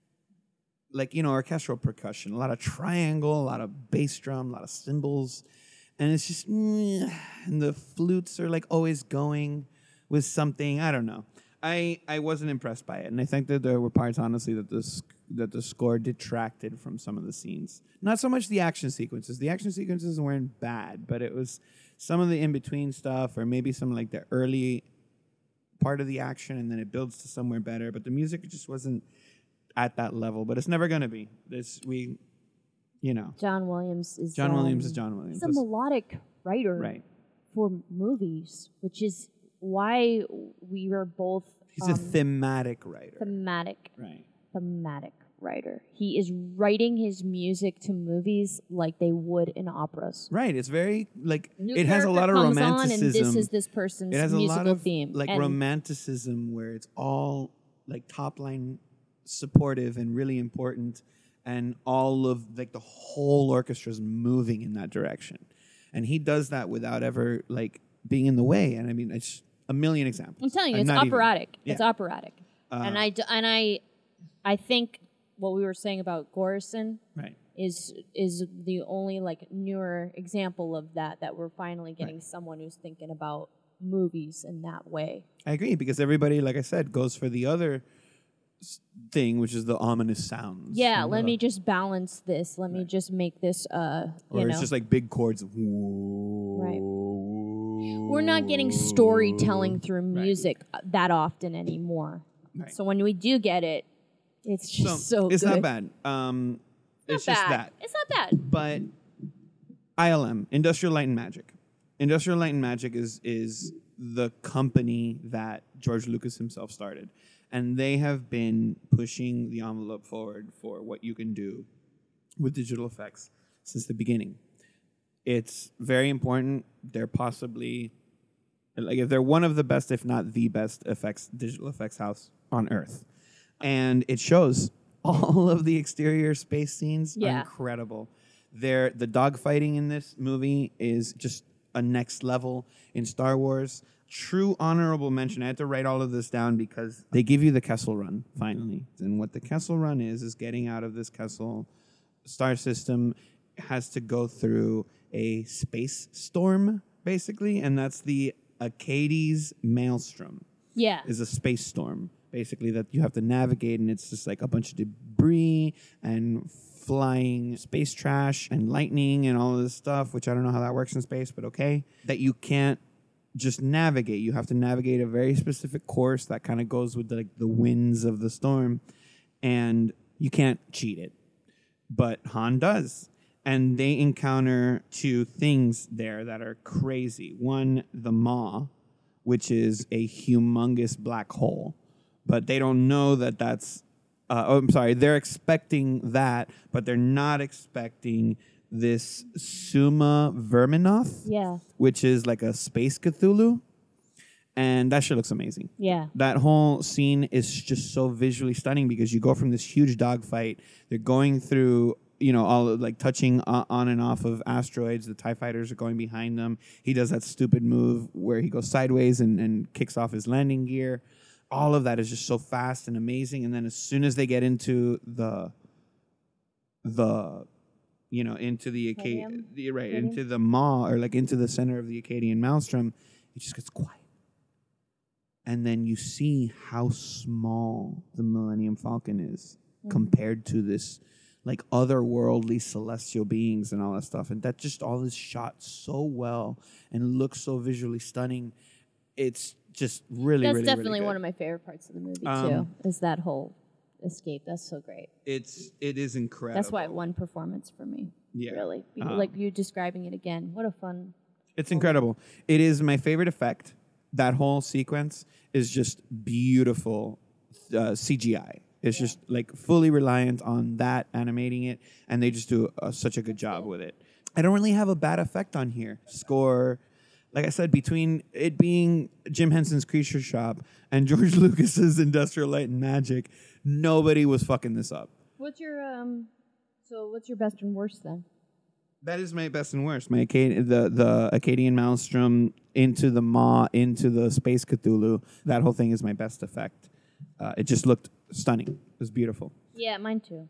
Orchestral percussion, a lot of triangle, a lot of bass drum, a lot of cymbals. And it's just, and the flutes are always going with something. I don't know. I wasn't impressed by it. And I think that there were parts, honestly, that the score detracted from some of the scenes. Not so much the action sequences. The action sequences weren't bad, but it was some of the in-between stuff or maybe some the early part of the action and then it builds to somewhere better. But the music just wasn't at that level, but it's never going to be. John Williams is John Williams is John Williams. He's a melodic writer for movies, which is why we were both... He's a thematic writer. Thematic writer. He is writing his music to movies like they would in operas. Right. It's very, it has a lot of romanticism. And this is this person's musical theme. It has a lot of, theme. Romanticism where it's all, top-line supportive and really important, and all of the whole orchestra is moving in that direction, and he does that without ever being in the way. And I mean, it's a million examples. I'm telling you, it's operatic. It's operatic, and I think what we were saying about Gorison is the only newer example of that we're finally getting someone who's thinking about movies in that way. I agree, because everybody, like I said, goes for the other thing, which is the ominous sounds. Yeah, let me just balance this. Let me just make this, Or it's just like big chords. Right. We're not getting storytelling through music that often anymore. Right. So when we do get it, it's just so it's good. not bad. It's just that. It's not bad. But ILM, Industrial Light and Magic. Industrial Light and Magic is the company that George Lucas himself started. And they have been pushing the envelope forward for what you can do with digital effects since the beginning. It's very important. They're possibly, like, if they're one of the best, if not the best digital effects house on Earth. And it shows. All of the exterior space scenes are incredible. The dogfighting in this movie is just a next level in Star Wars. True honorable mention. I had to write all of this down because they give you the Kessel Run, finally. And what the Kessel Run is getting out of this Kessel star system has to go through a space storm, basically, and that's the Acades Maelstrom. Yeah. Is a space storm, basically, that you have to navigate, and it's just like a bunch of debris and flying space trash and lightning and all of this stuff, which I don't know how that works in space, but okay. That you can't just navigate. You have to navigate a very specific course that kind of goes with the winds of the storm, and you can't cheat it. But Han does. And they encounter two things there that are crazy. One, the Maw, which is a humongous black hole. But they don't know that that's... they're expecting that, but they're not expecting this Summa Verminoth, which is like a space Cthulhu. And that shit looks amazing. Yeah. That whole scene is just so visually stunning because you go from this huge dogfight. They're going through... all like touching on and off of asteroids. The TIE fighters are going behind them. He does that stupid move where he goes sideways and kicks off his landing gear. All of that is just so fast and amazing. And then as soon as they get into into the Maw, or like into the center of the Acadian Maelstrom, it just gets quiet. And then you see how small the Millennium Falcon is compared to this like otherworldly celestial beings and all that stuff. And that just all is shot so well and looks so visually stunning. It's just really, That's really, definitely really good. one of my favorite parts of the movie, too, is that whole escape. That's so great. It is incredible. That's why it won performance for me, really. Like you describing it again. What a fun... It's incredible. It is my favorite effect. That whole sequence is just beautiful CGI. It's just like fully reliant on that animating it, and they just do such a good job with it. I don't really have a bad effect on here. Score, like I said, between it being Jim Henson's Creature Shop and George Lucas's Industrial Light and Magic, nobody was fucking this up. What's your best and worst then? That is my best and worst. My the Acadian Maelstrom into the Maw into the Space Cthulhu. That whole thing is my best effect. It just looked stunning. It was beautiful. Yeah, mine too.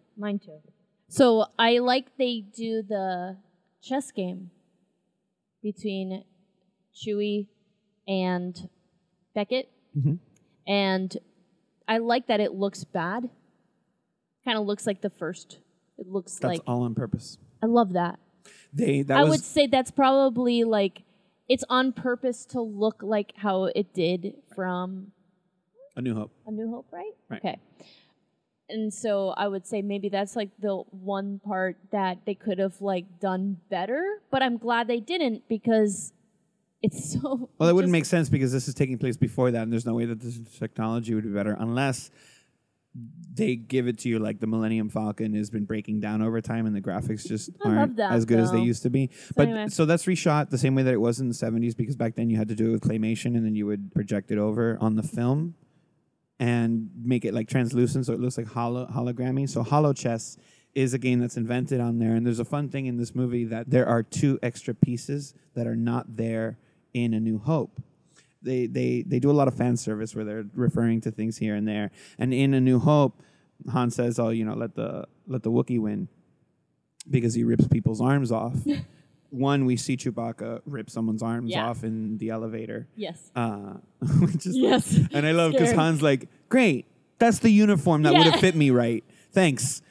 So I like they do the chess game between Chewie and Beckett. Mm-hmm. And I like that it looks bad. Kind of looks like the first. It looks That's like... all on purpose. I love that. I would say that's probably like... It's on purpose to look like how it did from... A New Hope. A New Hope, right? Right. Okay. And so I would say maybe that's like the one part that they could have like done better, but I'm glad they didn't because it's so... Well, it wouldn't make sense because this is taking place before that, and there's no way that this technology would be better unless they give it to you like the Millennium Falcon has been breaking down over time and the graphics just aren't as good as they used to be. So that's reshot the same way that it was in the 70s because back then you had to do it with claymation and then you would project it over on the film and make it like translucent so it looks like hologrammy. So Holo Chess is a game that's invented on there. And there's a fun thing in this movie that there are 2 extra pieces that are not there in A New Hope. They do a lot of fan service where they're referring to things here and there. And in A New Hope, Han says, "Oh, let the Wookiee win," because he rips people's arms off. One, we see Chewbacca rip someone's arms off in the elevator. Yes. Which is yes. And I love because Han's like, "Great, That's the uniform that would Yeah. have fit me right. Thanks.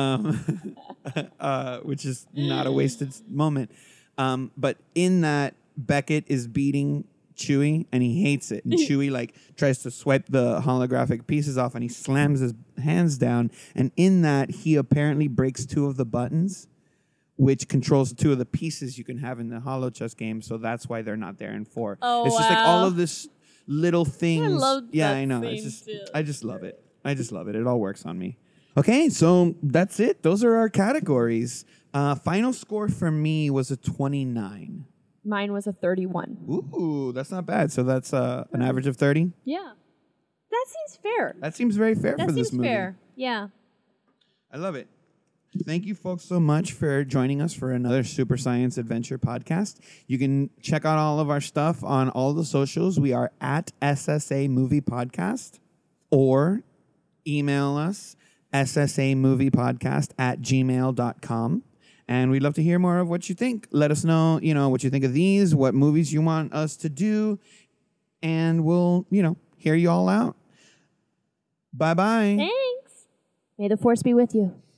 Which is not a wasted moment. But in that, Beckett is beating Chewie, and he hates it. And Chewie like tries to swipe the holographic pieces off, and he slams his hands down. And in that, he apparently breaks 2 of the buttons, which controls 2 of the pieces you can have in the Holo Chess game. So that's why they're not there in 4. Oh, it's just like wow. all of this little things. love yeah, that I know. scene It's just, too. I just love it. I just love it. It all works on me. Okay, so that's it. Those are our categories. Final score for me was a 29. Mine was a 31. Ooh, that's not bad. So that's an average of 30. Yeah. That seems fair. That seems very fair That for seems this movie. fair. Yeah. I love it. Thank you folks so much for joining us for another Super Science Adventure podcast. You can check out all of our stuff on all the socials. We are at SSA Movie Podcast, or email us ssamoviepodcast@gmail.com. And we'd love to hear more of what you think. Let us know, what you think of these, what movies you want us to do, and we'll, hear you all out. Bye-bye. Thanks. May the force be with you.